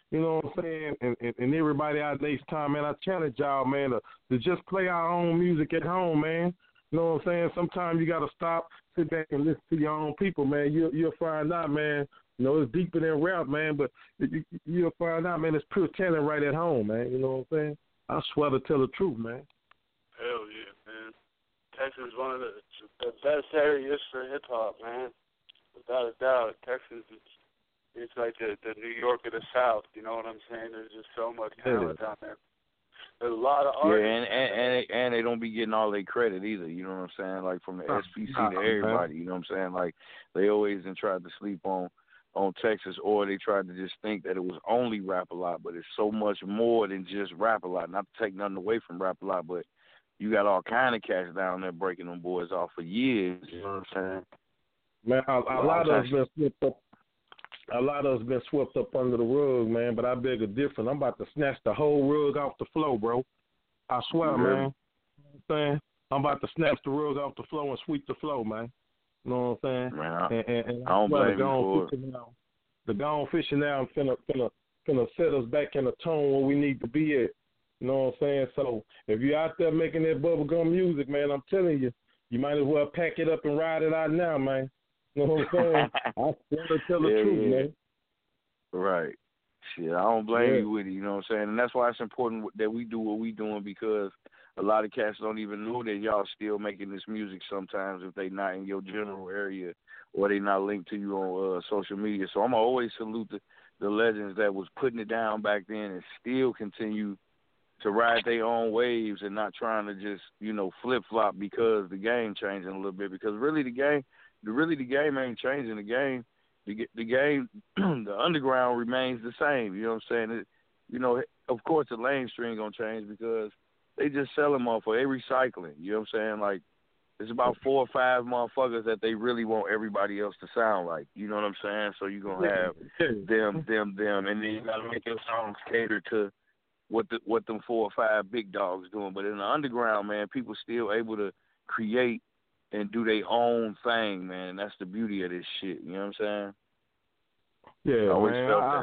you know what I'm saying, and everybody out there H-Town, man, I challenge y'all, man, to just play our own music at home, man. You know what I'm saying? Sometimes you got to stop, sit back and listen to your own people, man. You'll find out, man. You know, it's deeper than rap, man, but you'll find out, man, it's pure talent right at home, man. You know what I'm saying? I swear to tell the truth, man. Hell yeah, man. Texas is one of the best areas for hip-hop, man. Without a doubt. Texas it's like the New York of the South, you know what I'm saying? There's just so much talent down there. There's a lot of artists. Yeah, and they don't be getting all their credit either, you know what I'm saying? Like from the SPC to everybody, you know what I'm saying? Like they always tried to sleep on Texas, or they tried to just think that it was only Rap-A-Lot, but it's so much more than just Rap-A-Lot. Not to take nothing away from Rap-A-Lot, but you got all kind of cats down there breaking them boys off for years, you know what I'm saying? Man, a lot of us been swept up. A lot of us been swept up under the rug, man. But I beg a difference. I'm about to snatch the whole rug off the floor, bro. I swear, man. You know what I'm saying? I'm about to snatch the rug off the floor and sweep the floor, man. You know what I'm saying? Man, and I don't blame you for it. The gone fishing now finna set us back in a tone where we need to be at. You know what I'm saying? So if you're out there making that bubblegum music, man, I'm telling you, you might as well pack it up and ride it out now, man. You know what I'm saying? I swear to tell the truth, man. Right. Shit, I don't blame you with it, you know what I'm saying? And that's why it's important that we do what we doing, because a lot of cats don't even know that y'all still making this music sometimes if they not in your general area or they not linked to you on social media. So I'm going to always salute the legends that was putting it down back then and still continue to ride their own waves and not trying to just, you know, flip-flop because the game changing a little bit. Because really the game ain't changing. The game, the underground remains the same. You know what I'm saying? You know, of course the mainstream gonna change because they just sell them off, or they recycling. You know what I'm saying? Like, it's about 4 or 5 motherfuckers that they really want everybody else to sound like. You know what I'm saying? So you're gonna have them, and then you gotta make your songs cater to what them 4 or 5 big dogs doing. But in the underground, man, people still able to create and do their own thing, man. And that's the beauty of this shit. You know what I'm saying? Yeah, I always man. felt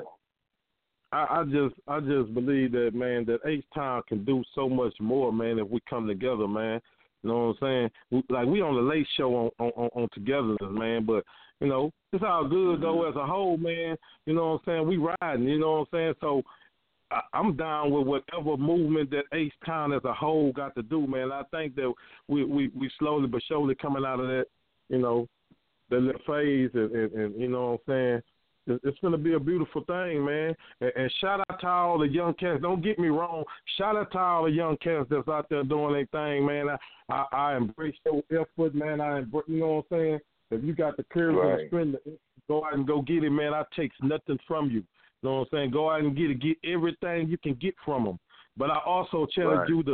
that. I just believe that, man, that H-Town can do so much more, man, if we come together, man. You know what I'm saying? We on the Late Show on Togetherness, man, but, you know, it's all good, though, as a whole, man. You know what I'm saying? We riding, you know what I'm saying? So I'm down with whatever movement that H-Town as a whole got to do, man. I think that we slowly but surely coming out of that, you know, that little phase, and you know what I'm saying? It's going to be a beautiful thing, man. And shout out to all the young cats. Don't get me wrong. Shout out to all the young cats that's out there doing their thing, man. I embrace your effort, man. You know what I'm saying? If you got the courage and the strength to go out and go get it, man, I take nothing from you. You know what I'm saying? Go out and get everything you can get from them. But I also challenge you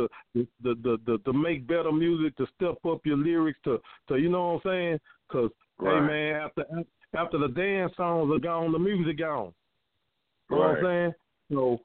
to make better music, to step up your lyrics, to you know what I'm saying? Because, hey, man, after the dance songs are gone, the music gone. You know what I'm saying? So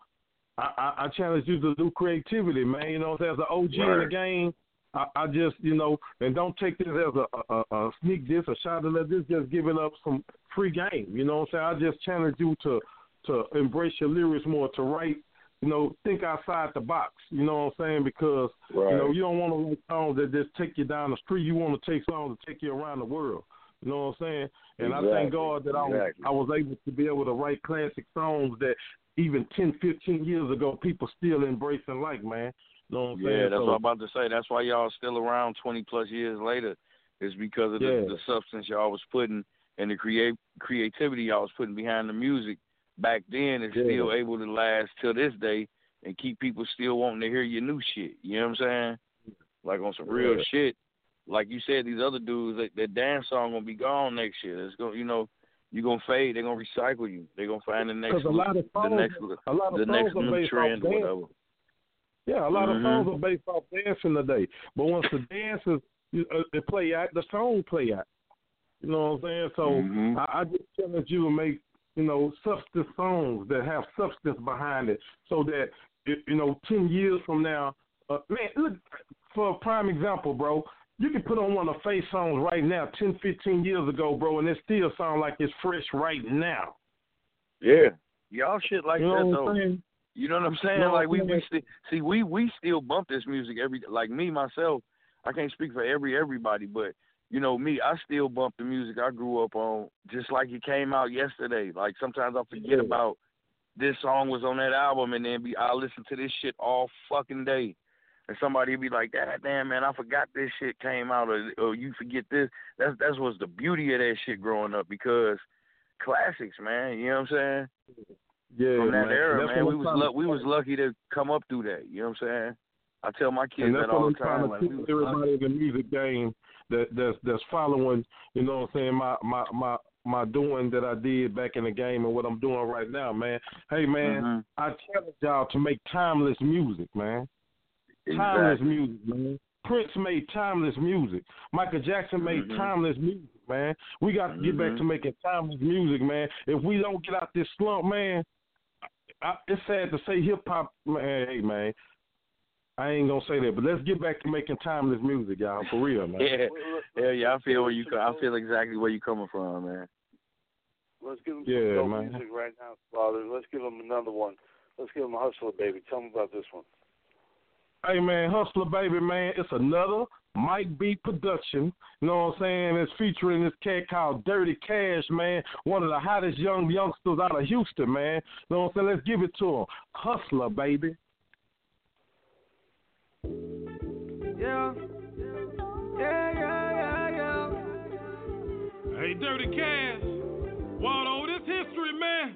I challenge you to do creativity, man. You know what I'm saying? As an OG in the game, I just, you know, and don't take this as a sneak diss, a shot at this, just giving up some free game. You know what I'm saying? I just challenge you to embrace your lyrics more, to write, you know, think outside the box, you know what I'm saying? Because, you know, you don't want to write songs that just take you down the street. You want to take songs that take you around the world. You know what I'm saying? And I thank God that I was able to be able to write classic songs that even 10, 15 years ago, people still embrace and like, man. You know what I'm saying? That's what I'm about to say. That's why y'all still around 20-plus years later. It's because of the substance y'all was putting and the creativity y'all was putting behind the music. Back then, it's still able to last till this day and keep people still wanting to hear your new shit. You know what I'm saying? Like on some real shit. Like you said, these other dudes, that dance song gonna be gone next year. It's gonna, you know, you're gonna fade. They're gonna recycle you. They're gonna find the next new trend or whatever. Yeah, a lot of songs are based off dancing today. But once the dances they play out, the song play out. You know what I'm saying? So I just challenge you to make, you know, substance songs that have substance behind it, so that, you know, 10 years from now, man, look, for a prime example, bro, you can put on one of the Faith songs right now, 10, 15 years ago, bro, and it still sounds like it's fresh right now. Yeah. Y'all shit like that though. You know what I'm saying? No, like we still bump this music like me myself. I can't speak for everybody, but you know me, I still bump the music I grew up on just like it came out yesterday. Like sometimes I forget about this song was on that album, and then I'll listen to this shit all fucking day. And somebody be like, "God damn, man, I forgot this shit came out," or you forget this. That's what's the beauty of that shit growing up, because classics, man. You know what I'm saying? Yeah, from that man. era, man, we was lucky to come up through that. You know what I'm saying? I tell my kids that all the time. Like, everybody in the music game that's following, you know what I'm saying, my doing that I did back in the game and what I'm doing right now, man. Hey, man, I challenge y'all to make timeless music, man. Timeless music, man. Prince made timeless music. Michael Jackson made timeless music, man. We got to get back to making timeless music, man. If we don't get out this slump, man, it's sad to say hip-hop, man, hey, man, I ain't going to say that, but let's get back to making timeless music, y'all, for real, man. Yeah, I feel exactly where you coming from, man. Let's give them some dope music right now, Father. Let's give them another one. Let's give them a Hustler Baby. Tell them about this one. Hey, man, Hustler Baby, man, it's another Mike B production. You know what I'm saying? It's featuring this cat called Dirty Cash, man, one of the hottest youngsters out of Houston, man. You know what I'm saying? Let's give it to him. Hustler, baby. Yeah. Hey, Dirty Cash. Waldo, this history, man.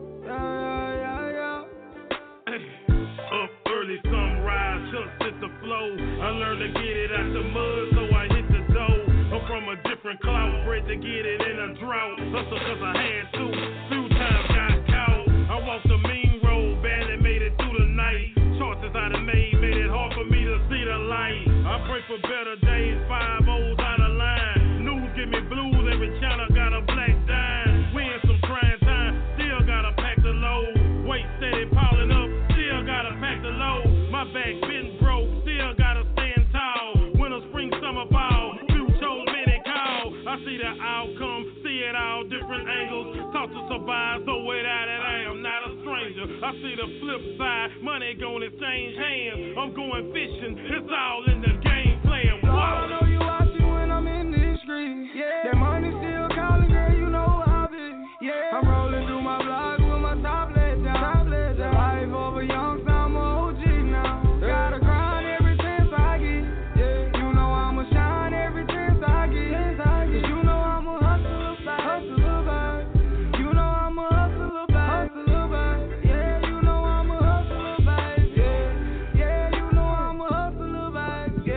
Up early, sunrise, just hit the flow. I learned to get it out the mud, so I hit the dough. I'm from a different clout, bred to get it in a drought. Hustle cause I had to, few times got caught. I walked the mean road, barely made it through the night. Choices I done made it hard for me to see the light. I pray for better days, 5 O's out of line. News give me blues, every channel got a black dime. We in some trying time, still gotta pack the load. Weight steady piling up, still gotta pack the load. My back been broke, still gotta stand tall. Winter, spring, summer, fall, few chose, many call. I see the outcome, see it all different angles. Talk to survive, so without it I am not a stranger. I see the flip side, money gonna exchange hands. I'm going fishing, it's all in the game playing. Wow. I know you watching when I'm in the street. Yeah. That money still calling, girl, you know how I be. Yeah. I'm rolling through my block with my top let down. Life over young, so I'm a OG now. Gotta grind every chance I get. Yeah. You know I'ma shine every chance I get. Cause you know I'm a hustler, babe. You know I'm a hustler, babe. Yeah, you know I'm a hustler, babe. Yeah, you know I'm a hustler, babe.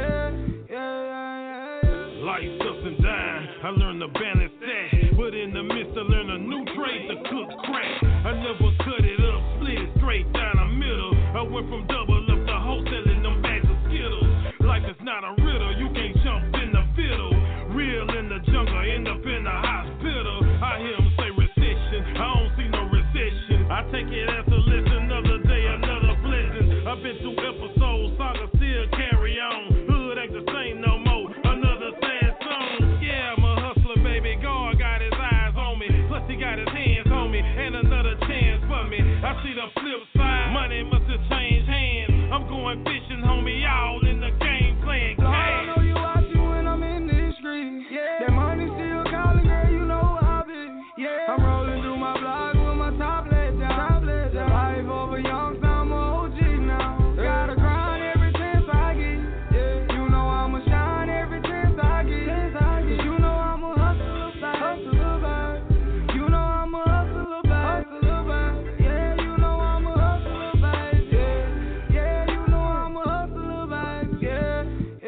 Yeah. Life's up and down, I learned to balance that. But in the midst of learn a new trade to cook crack. I never cut it up, split it straight down the middle. I went from double up to wholesaling them bags of Skittles. Life is not a riddle, you can't jump in the fiddle. Real in the jungle, end up in the hospital. I hear them say recession, I don't see no recession. I take it as a lesson, another day, another blessing. I've been through episodes, saga still carry on. Hood ain't the same no more, another sad song. Yeah, I'm a hustler, baby, God got his eyes on me. Plus he got his hands on me, and another chance for me. I see the flip side, money must have changed hands. I'm going fishing, homie, all in the game playing cash. I know you watching when I'm in the street. Yeah. That money still calling, girl, you know how I be. Yeah. I'm rolling through my block with my top let down. Life over young, so I'm a OG now. Gotta grind every chance I get. Yeah. You know I'ma shine every chance I get. Cause you know I'm a hustler, babe. You know I'm a hustler, babe. Yeah, you know I'm a hustler, babe. Yeah, you know I'm a hustler, babe. Yeah.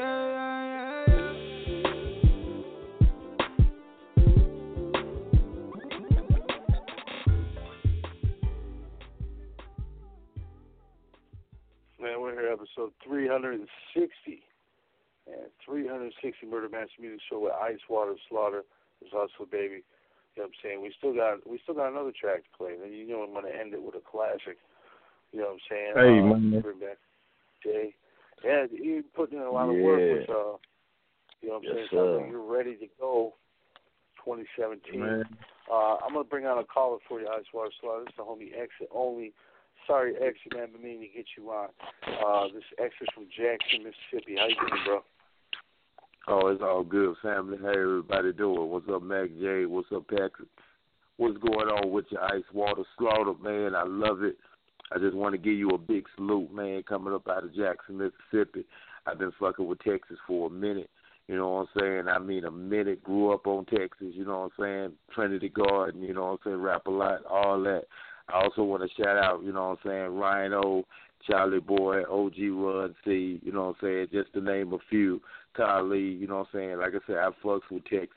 Man, we're here, episode 360. And 360 Murder Master Music Show with Ice Water Slaughter. It's Hustler Baby. You know what I'm saying? We still got another track to play. And you know I'm gonna end it with a classic. You know what I'm saying? Hey, man. Jay. Yeah, you're putting in a lot of work with you know what I'm saying? Sounds like you're ready to go. 2017. Man. I'm going to bring on a caller for you, Icewater Slaughter. This is the homie Exit only. Sorry, Exit, man, but meaning to get you on. This Exit from Jackson, Mississippi. How you doing, bro? Oh, it's all good, family. How everybody doing? What's up, Mac J? What's up, Patrick? What's going on with your Icewater Slaughter, man? I love it. I just want to give you a big salute, man, coming up out of Jackson, Mississippi. I've been fucking with Texas for a minute. You know what I'm saying? I mean, a minute. Grew up on Texas, you know what I'm saying? Trinity Garden, you know what I'm saying? Rap a lot, all that. I also want to shout out, you know what I'm saying, Rhino, Charlie Boy, OG Run C, you know what I'm saying, just to name a few. Kali, you know what I'm saying? Like I said, I fucks with Texas.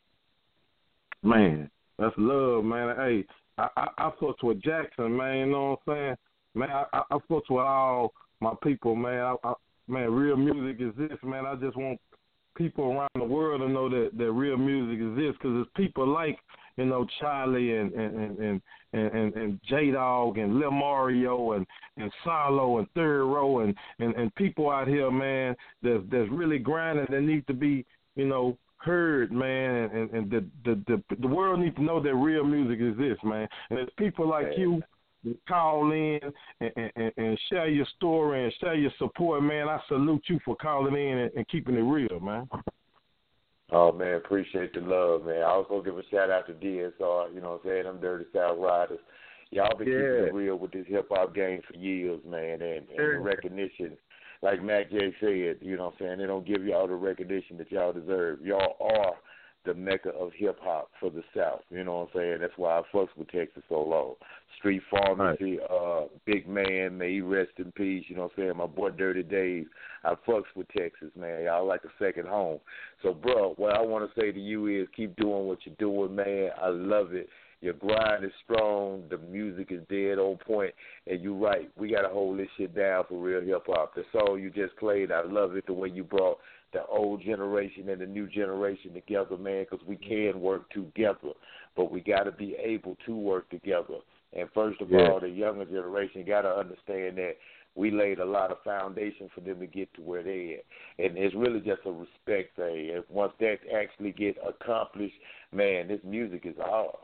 Man, that's love, man. Hey, I fucks with Jackson, man, you know what I'm saying? Man, I fucks with all my people, man. Man, real music exists, man. I just want people around the world to know that real music exists, because it's people like, you know, Charlie and J-Dog and Lil Mario and Solo and Third Row and people out here, man, that's really grinding, that need to be, you know, heard, man, and the world needs to know that real music exists, man. And it's people like you that call in and share your story and share your support, man. I salute you for calling in and keeping it real, man. Oh, man, appreciate the love, man. I also give a shout-out to DSR, you know what I'm saying, them Dirty South Riders. Y'all been keeping it real with this hip-hop game for years, man, and the recognition, like Mac J said, you know what I'm saying, they don't give y'all the recognition that y'all deserve. Y'all are the mecca of hip-hop for the South, you know what I'm saying? That's why I fucks with Texas so long. Street Pharmacy, Big Man, may he rest in peace, you know what I'm saying? My boy Dirty Dave, I fucks with Texas, man. Y'all like a second home. So, bro, what I want to say to you is keep doing what you're doing, man. I love it. Your grind is strong. The music is dead on point. And you're right. We got to hold this shit down for real hip-hop. The song you just played, I love it, the way you brought the old generation and the new generation together, man, because we can work together. But we got to be able to work together. And first of all, the younger generation got to understand that we laid a lot of foundation for them to get to where they at. And it's really just a respect thing. And once that actually get accomplished, man, this music is ours.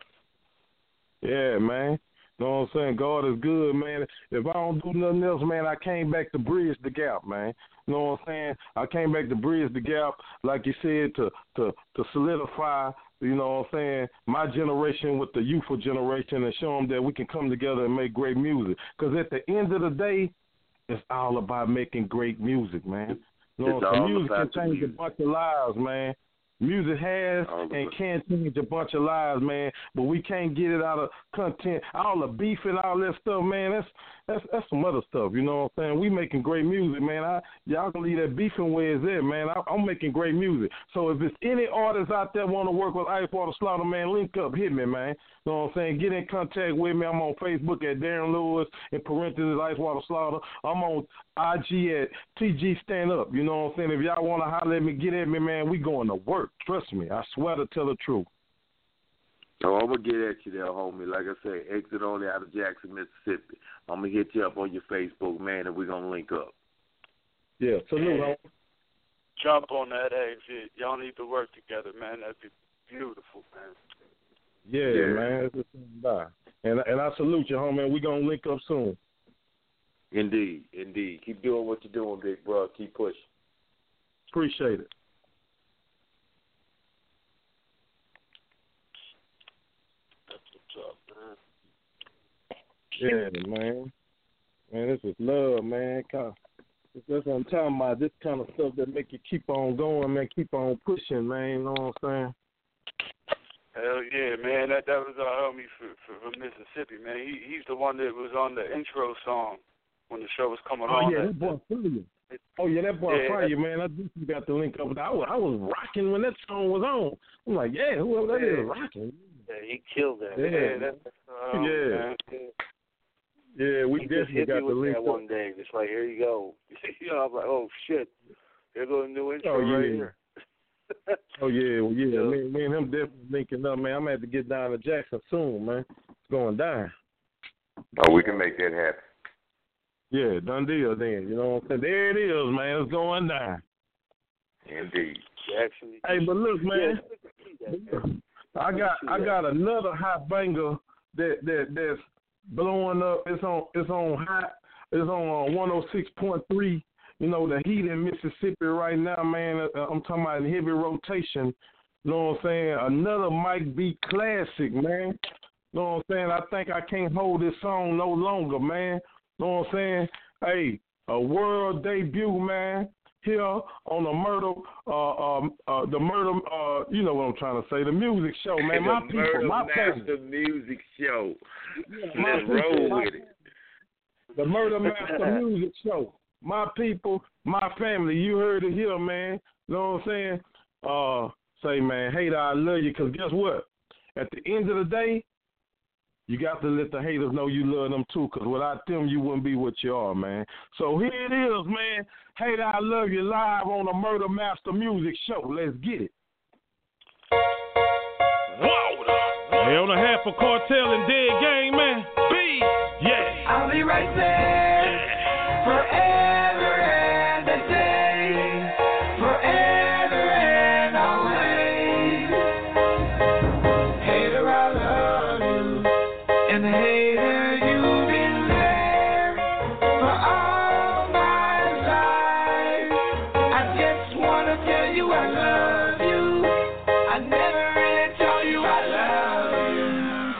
Yeah, man. You know what I'm saying? God is good, man. If I don't do nothing else, man, I came back to bridge the gap, man. You know what I'm saying? I came back to bridge the gap, like you said, to solidify, you know what I'm saying, my generation with the youthful generation and show them that we can come together and make great music. Because at the end of the day, it's all about making great music, man. You know, so music can change a bunch of lives, man. Music has and can change a bunch of lives, man, but we can't get it out of content. All the beef and all that stuff, man, that's some other stuff, you know what I'm saying? We making great music, man. Y'all can leave that beefing where it's at, man. I'm making great music. So if there's any artists out there want to work with Icewater Slaughter, man, link up, hit me, man. You know what I'm saying? Get in contact with me. I'm on Facebook at Darren Lewis, in parentheses, Icewater Slaughter. I'm on IG at TG Stand Up. You know what I'm saying? If y'all want to holler at me, get at me, man. We going to work. Trust me. I swear to tell the truth. So I'm going to get at you there, homie. Like I said, Exit only out of Jackson, Mississippi. I'm going to hit you up on your Facebook, man, and we're going to link up. Yeah, salute, homie. Jump on that exit. Y'all need to work together, man. That'd be beautiful, man. Yeah, man. That's what and I salute you, homie. We're going to link up soon. Indeed. Keep doing what you're doing, big bro. Keep pushing. Appreciate it. Yeah, man. Man, this is love, man. That's what I'm talking about. This kind of stuff that make you keep on going, man. Keep on pushing, man. You know what I'm saying? Hell yeah, man. That was our homie from Mississippi, man. He's the one that was on the intro song when the show was coming on. Oh, yeah, that boy fire. Oh, yeah, that boy fire, man. I just got the link up. I was rocking when that song was on. I'm like, yeah, whoever that is rocking. Yeah, he killed that. Yeah, man. Yeah, we definitely got the link that one day. It's like, here you go. You know, I'm like, oh, shit. There goes a new intro right here. Oh, yeah. Well, yeah. Me and him definitely linking up, man. I'm going to have to get down to Jackson soon, man. It's going down. Oh, we can make that happen. Yeah, done deal then. You know what I'm saying? There it is, man. It's going down. Indeed. Jackson. Hey, but look, man. I got another hot banger that's blowing up. It's on 106.3. You know, the heat in Mississippi right now, man. I'm talking about in heavy rotation. You know what I'm saying? Another Mike B classic, man. You know what I'm saying? I think I can't hold this song no longer, man. You know what I'm saying? Hey, a world debut, man. Here on the murder, you know what I'm trying to say, the music show, man. My people, my family. The music show. Let's roll with it. The Murder Master Music Show. My people, my family. You heard it here, man. You know what I'm saying? Say, man, hater, I love you, because guess what? At the end of the day, you got to let the haters know you love them too, because without them, you wouldn't be what you are, man. So here it is, man. Hater, I love you, live on the Murder Master Music Show. Let's get it. Whoa! They on the half of Cartel and Dead Gang, man. B, yeah. I'll be right there forever and a day, forever and always. Hater, I love you, and hater, you've been there for all my life. I just wanna tell you I love you. I never really told you I love you.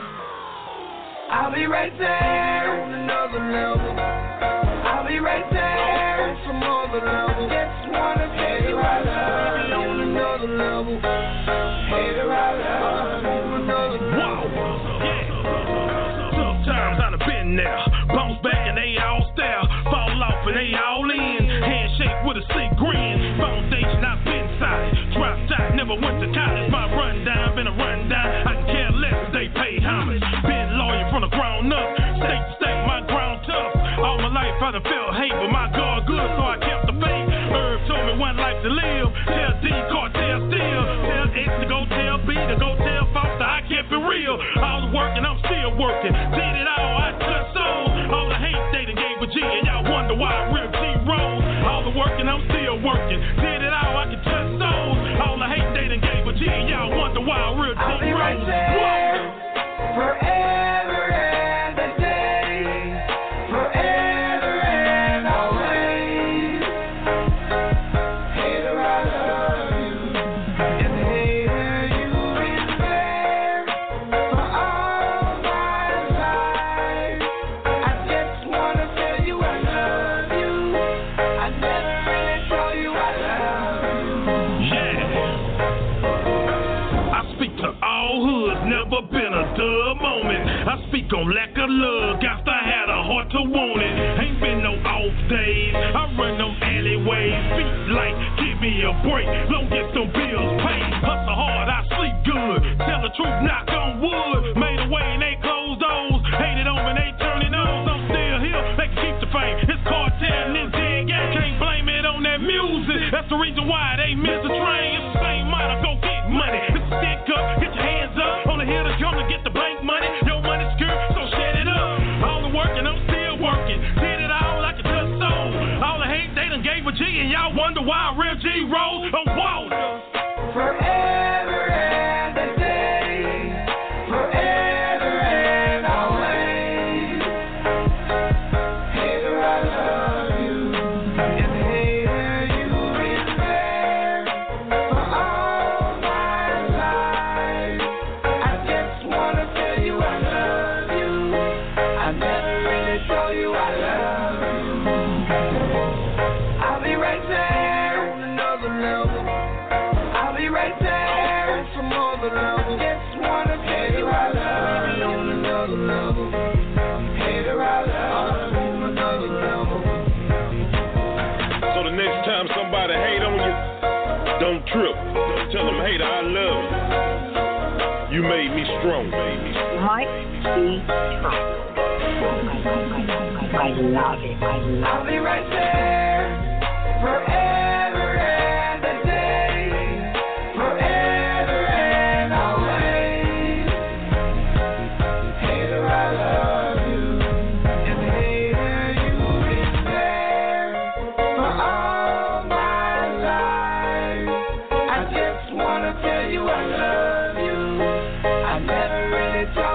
I'll be right there on another level. I'll be right there on some other level. Just wanna tell you I love you on another level. Hater, I love you on another level. Sometimes I done been there. Bounce back and they all stare. Fall off and they all in. Handshake with a sick grin. Foundation, I've been solid. Dropped out, never went to college. My rundown been a rundown. I can care less if they pay homage. Been loyal from the ground up. State to state, my ground tough. All my life I done felt hate, but my God good, so I kept the faith. Herb told me one life to live. Tell D, Cartel still. Tell X to go tell B to go tell Foster I kept it real. I was working, I'm still working. Did it all, I touched souls. All the hate they done gave a G, and y'all wonder why I real G roll. All the working, I'm still working. Did it all, I can touch souls. All the hate they done gave a G, and y'all wonder why I real G roll. I'll be right there forever and a day, forever and always. Hater, I love you, and hater, you've been there for all my life. I just wanna tell you I love you. I never really told you I love you. Yeah. I speak to all hoods, never been a dull moment. I speak on lack of love, got to have a heart to want it. Ain't been no off days, I run them alleyways. Feet like, give me a break, don't get them bills paid. Hustle hard, I sleep good, tell the truth, knock on wood. Made a way and they closed doors, hated on and they turning nose. I'm still here, they can keep the fame. It's Cartel and this Dead Gang, can't blame it on that music. That's the reason why they miss the train. It's the same model, go get money. It's a stick up, get your hands up. On the hill to come to get the bank money. Your money secure, so shut it up. All the working, I'm still working. Did it all like a touch soul. All the hate they done gave a G, and y'all wonder why real G roll on Walter. Forever and a day, forever and always. Hater, I love you, and hater, you've been there for all my life. I just wanna tell you I love you. I never really told you I love you. I'll be right there on another level. I'll be right there on some other level. Just wanna tell you I love you on another level. Hater, I love you on another level. So the next time somebody hate on you, don't trip. Tell them, hater, I love you. You made me strong. Mike B. I love it. I'll be right there forever and a day, forever and always. Hater, I love you, and hater, you've been there for all my life. I just wanna tell you I love you.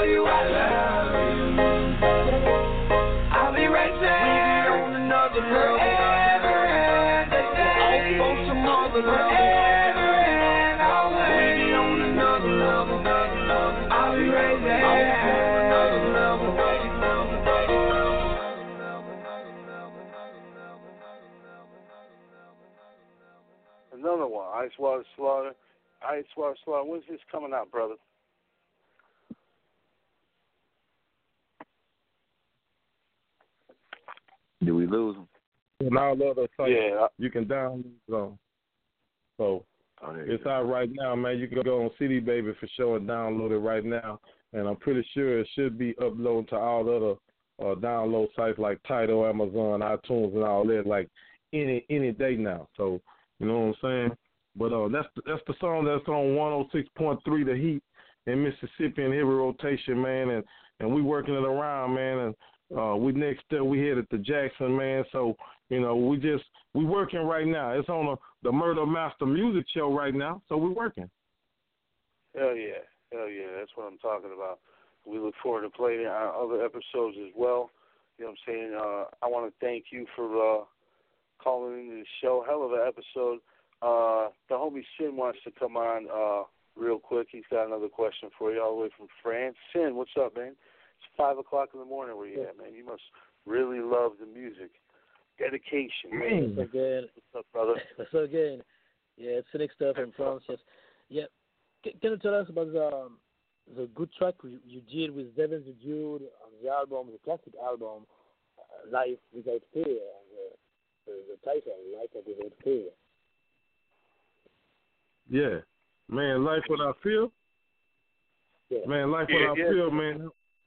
tell you I love you. I'll be right there on another world. Forever and a day. On some other world. Forever and always. On another level. I'll be right there on another level. Another one, Ice Water Slaughter. Ice Water Slaughter, when's this coming out, brother? Do we lose them? And all the other sites, yeah, you can download them. So it's out right now, man. You can go on CD Baby for sure and download it right now. And I'm pretty sure it should be uploaded to all the other download sites like Tidal, Amazon, iTunes, and all that, like any day now. So you know what I'm saying? But that's the song that's on 106.3 The Heat in Mississippi in heavy rotation, man. And we working it around, man. And we next we headed to Jackson, man. So you know we working right now. It's on the Murder Master Music Show right now. So we working. Hell yeah. That's what I'm talking about. We look forward to playing our other episodes as well. You know what I'm saying? I want to thank you for calling into the show. Hell of an episode. The homie Sin wants to come on real quick. He's got another question for you all the way from France. Sin, what's up, man? It's 5 o'clock in the morning where you at, man. You must really love the music. Dedication, man. That's again. What's up, brother? So again, yeah, it's Phoenix stuff in France. Yes. Yeah. Can you tell us about the good track you did with Devin the Dude on the album, the classic album, Life Without Fear, the title, Life Without Fear? Yeah. Man, Life Without Fear? Yeah. Man, Life Without Fear, man.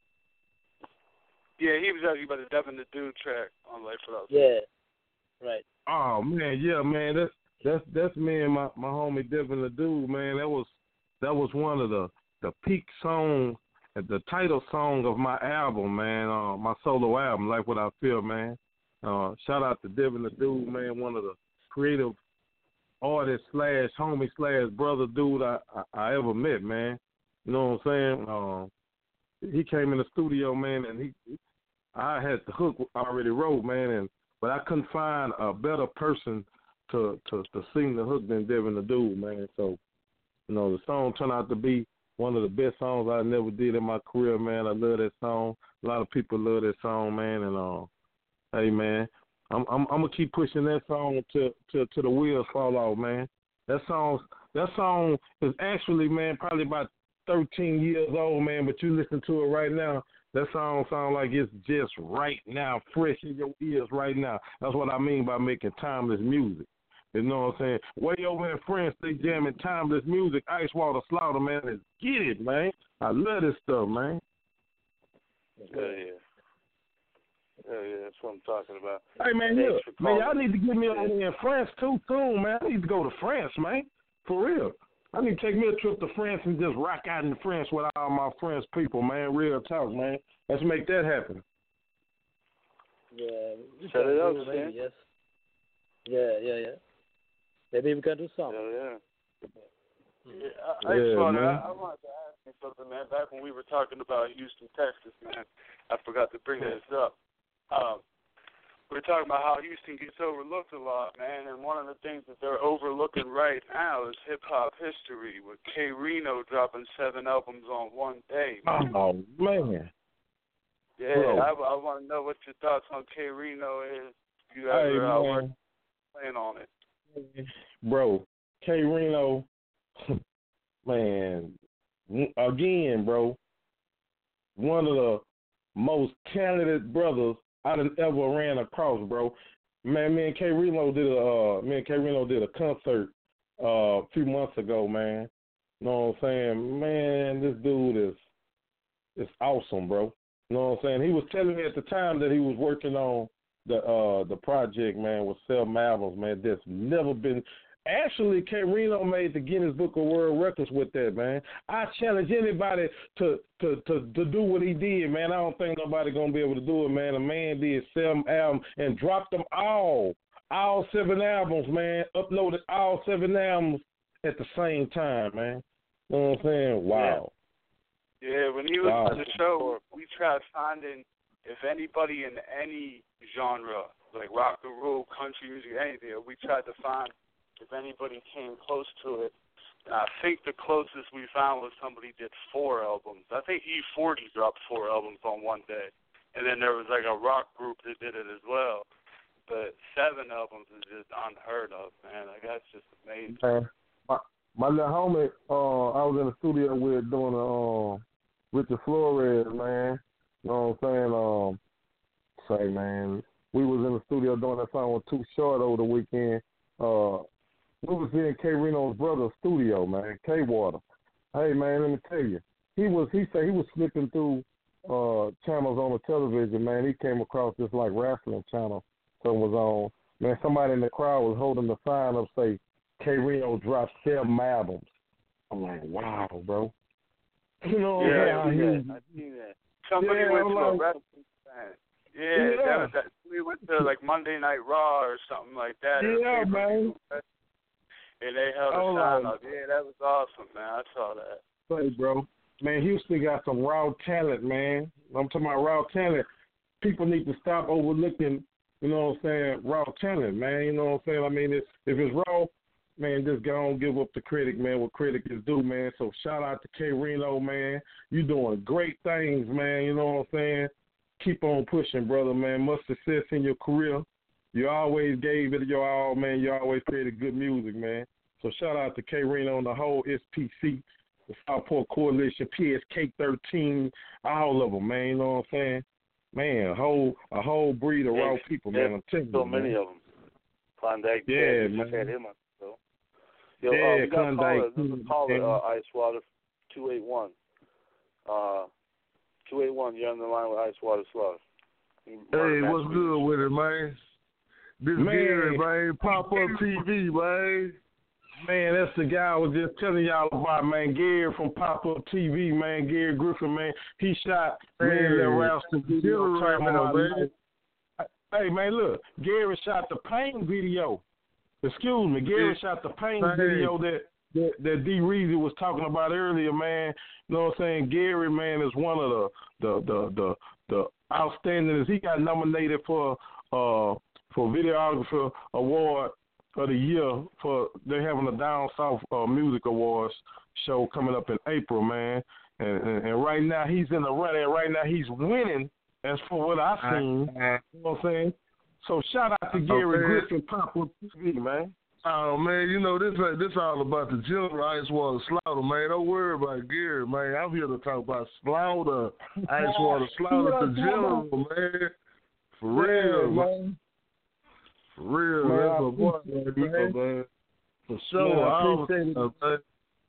Yeah, he was asking about the Devin the Dude track on Life Without Fear. Yeah, right. Oh, man, yeah, man. That's me and my homie Devin the Dude, man. That was one of the peak songs, the title song of my album, man, my solo album, Life Without Fear, man. Shout out to Devin the Dude, man, one of the creative artist / homie / brother dude I ever met, man. You know what I'm saying? He came in the studio, man, and I had the hook already wrote, man, but I couldn't find a better person to sing the hook than Devin the Dude, man. So, you know, the song turned out to be one of the best songs I never did in my career, man. I love that song. A lot of people love that song, man. And hey, man, I'm gonna keep pushing that song till the wheels fall off, man. That song is actually, man, probably about 13 years old, man. But you listen to it right now, that song sounds like it's just right now, fresh in your ears right now. That's what I mean by making timeless music. You know what I'm saying? Way over in France, they jamming timeless music. Ice Water Slaughter, man, let's get it, man. I love this stuff, man. Yeah, that's what I'm talking about. Hey, man, look, man, y'all need to get me over in France too soon, man. I need to go to France, man, for real. I need to take me a trip to France and just rock out in France with all my French people, man. Real talk, man. Let's make that happen. Yeah. Set it up, man. Yes. Yeah. Maybe we can do something. I wanted to ask you something, man. Back when we were talking about Houston, Texas, man, I forgot to bring this up. We were talking about how Houston gets overlooked a lot, man, and one of the things that they're overlooking right now is hip-hop history, with K. Reno dropping 7 albums on one day. Man. Oh, man. Yeah, I want to know what your thoughts on K. Reno is. If you ever playing on it. Bro, K. Reno, man, again, bro, one of the most talented brothers I done ever ran across, bro. Man, me and K. Reno did a concert a few months ago, man. You know what I'm saying? Man, this dude is awesome, bro. You know what I'm saying? He was telling me at the time that he was working on the project, man, with 7 albums, man. That's never been. Actually, K. Reno made the Guinness Book of World Records with that, man. I challenge anybody to do what he did, man. I don't think nobody gonna be able to do it, man. A man did 7 albums and dropped them all 7 albums, man. Uploaded all 7 albums at the same time, man. You know what I'm saying? Wow. Yeah, when he was on the show, we tried finding if anybody in any genre, like rock and roll, country music, anything, we tried to find if anybody came close to it. And I think the closest we found was somebody did 4 albums. I think E40 dropped 4 albums on one day. And then there was like a rock group that did it as well. But 7 albums is just unheard of, man. Like, that's just amazing. My little homie, I was in the studio with doing Richard Flores, man. You know what I'm saying? Man, we was in the studio doing that song with Too Short over the weekend. We was in K Reno's brother's studio, man, K Water. Hey, man, let me tell you, he said he was flipping through channels on the television, man. He came across this like wrestling channel. Something was on. Man, somebody in the crowd was holding the sign up, say, K Reno dropped 7 albums. I'm like, wow, bro. You know, I seen that. Somebody went to a wrestling fan. Yeah. We went to like Monday Night Raw or something like that. Yeah, man. And they held a sign up. Yeah, that was awesome, man. I saw that. Hey, bro. Man, Houston got some raw talent, man. I'm talking about raw talent. People need to stop overlooking, you know what I'm saying, raw talent, man. You know what I'm saying? I mean, if it's raw, man, just go on, give up the critic, man, what critic is due, man. So shout out to K Reno, man. You doing great things, man. You know what I'm saying? Keep on pushing, brother, man. Much success in your career. You always gave it your all, man. You always created good music, man. So shout out to K Reno and the whole SPC, the Southport Coalition, PSK 13, all of them, man. You know what I'm saying? Man, a whole breed of raw people, man. I'm telling you, so many of them. Klondike, man. Had him on the show. Yo, we got a caller, Ice Water 281. 281, you're on the line with Ice Water Slaughter. Hey, what's good with it, man? This Gary, man. Pop Up TV, man. Man, that's the guy I was just telling y'all about, man. Gary from Pop Up TV, man. Gary Griffin, man. He shot me and Lil Ralston video. Hey, man, look. Gary shot the Pain video. Excuse me. Gary shot the Pain video that D. Reezy was talking about earlier, man. You know what I'm saying? Gary, man, is one of the outstanding. He got nominated for Videographer Award of the Year for they're having a Down South Music Awards show coming up in April, man. And right now he's in the run, and right now he's winning. As for what I've seen, you know what I'm saying? So shout out to Gary Griffin, Pop Up TV, man. Oh, man, you know, this all about the General Ice Water Slaughter, man. Don't worry about Gary, man. I'm here to talk about Slaughter, Ice Water Slaughter, the General, man. For real, man. For real, man. That's my boy, man. For sure, I appreciate it, man.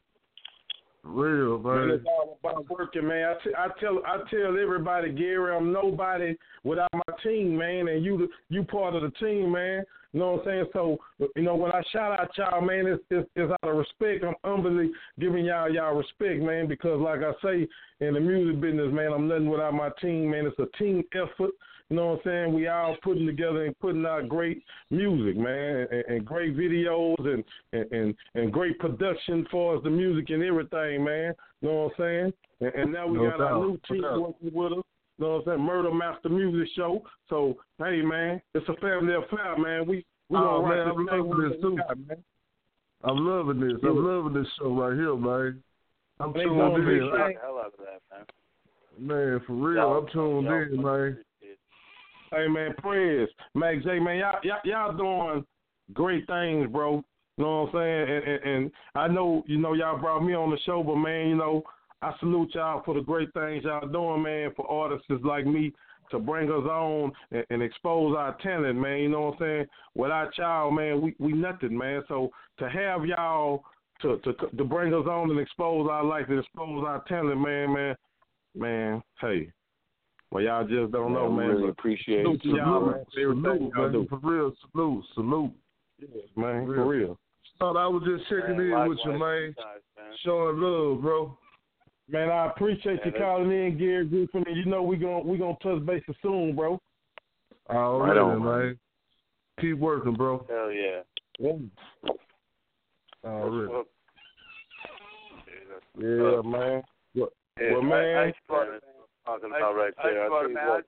Real, man. It's all about working, man. I tell everybody, Gary, I'm nobody without my team, man, and you part of the team, man. You know what I'm saying? So, you know, when I shout out y'all, man, it's out of respect. I'm humbly giving y'all respect, man, because like I say, in the music business, man, I'm nothing without my team, man. It's a team effort. You know what I'm saying? We all putting together and putting out great music, man, and great videos and great production for us, the music and everything, man. You know what I'm saying? And now we got our new team working with us. You know what I'm saying? Murder Master Music Show. So, hey, man, it's a family affair, man. We gonna rock this thing with this too. Man. I'm loving this. I'm loving this show right here, man. I'm tuned in. The hell out of that, man. Man, for real, I'm tuned in, man. Hey, man, praise. Max J, man, y'all doing great things, bro. You know what I'm saying? And I know, you know, y'all brought me on the show, but, man, you know, I salute y'all for the great things y'all doing, man, for artists like me to bring us on and expose our talent, man. You know what I'm saying? Without y'all, man, we nothing, man. So to have y'all to bring us on and expose our life and expose our talent, man, hey. Well, y'all just don't know, man. Really appreciate it. Salute, man. For real, salute. Yeah, man, for real. Thought I was just checking in with you, man. Showing love, bro. Man, I appreciate you calling in, Gary Griffin, and you know we gonna touch base soon, bro. Alright, man. Keep working, bro. Hell yeah. Alright. Yeah, man. Well, man. Talking about right there. I'll tell you what.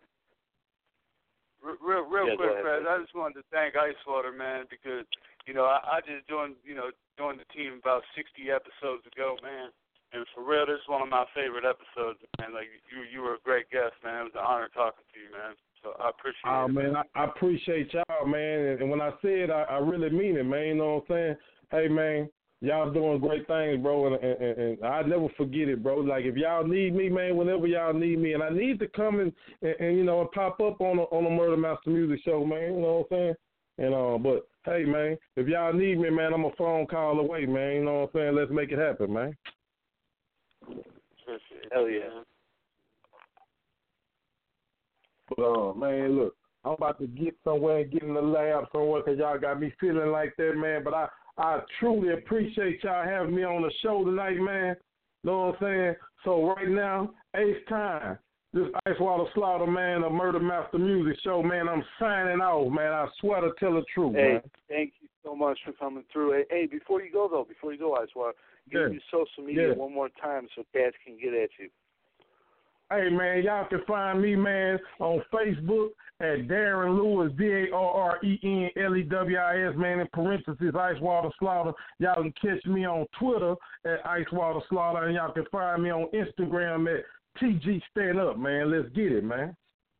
Real quick, Fred. I just wanted to thank Ice Water, man, because I just joined the team about 60 episodes ago, man. And for real, this is one of my favorite episodes, man. Like you were a great guest, man. It was an honor talking to you, man. So I appreciate it. Oh, man, I appreciate y'all, man. And when I say it, I really mean it, man. You know what I'm saying? Hey, man, y'all doing great things, bro. And I never forget it, bro. Like, if y'all need me, man, whenever y'all need me, and I need to come and pop up on a Murder Master Music show, man. You know what I'm saying? And but hey, man, if y'all need me, man, I'm a phone call away, man. You know what I'm saying? Let's make it happen, man. Hell yeah. But, man, look, I'm about to get somewhere and get in the lab somewhere because y'all got me feeling like that, man. But I truly appreciate y'all having me on the show tonight, man. Know what I'm saying? So right now, it's time. This Ice Water Slaughter, man, a Murder Master Music show, man. I'm signing off, man. I swear to tell the truth, man. Thank you so much for coming through. Hey, before you go, Ice Water, give me social media one more time so cats can get at you. Hey, man, y'all can find me, man, on Facebook at Darren Lewis, DARRENLEWIS, man, in parentheses, Ice Water Slaughter. Y'all can catch me on Twitter at Ice Water Slaughter, and y'all can find me on Instagram at TG Stand Up, man. Let's get it, man.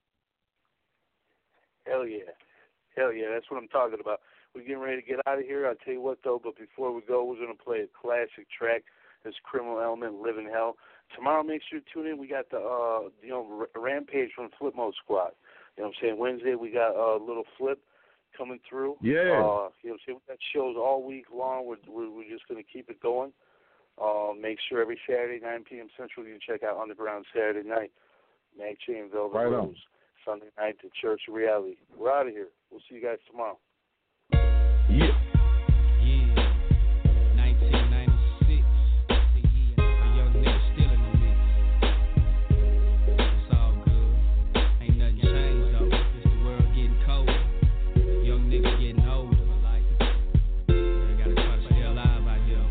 Hell yeah. That's what I'm talking about. We're getting ready to get out of here. I'll tell you what, though, but before we go, we're going to play a classic track. This Criminal Element, Live in Hell. Tomorrow, make sure to tune in. We got the Rampage from Flip Mode Squad. You know what I'm saying? Wednesday, we got Little Flip coming through. Yeah. You know what I'm saying? We got shows all week long. We're just going to keep it going. Make sure every Saturday, 9 p.m. Central, you can check out Underground Saturday Night. Mac J and Velvet Rose. Sunday night to Church of Reality. We're out of here. We'll see you guys tomorrow. Yeah. 1996. A young nigga still in the mix. It's all good. Ain't nothing changed though. It's the world getting colder. Young nigga getting older. Gotta try to stay alive out here.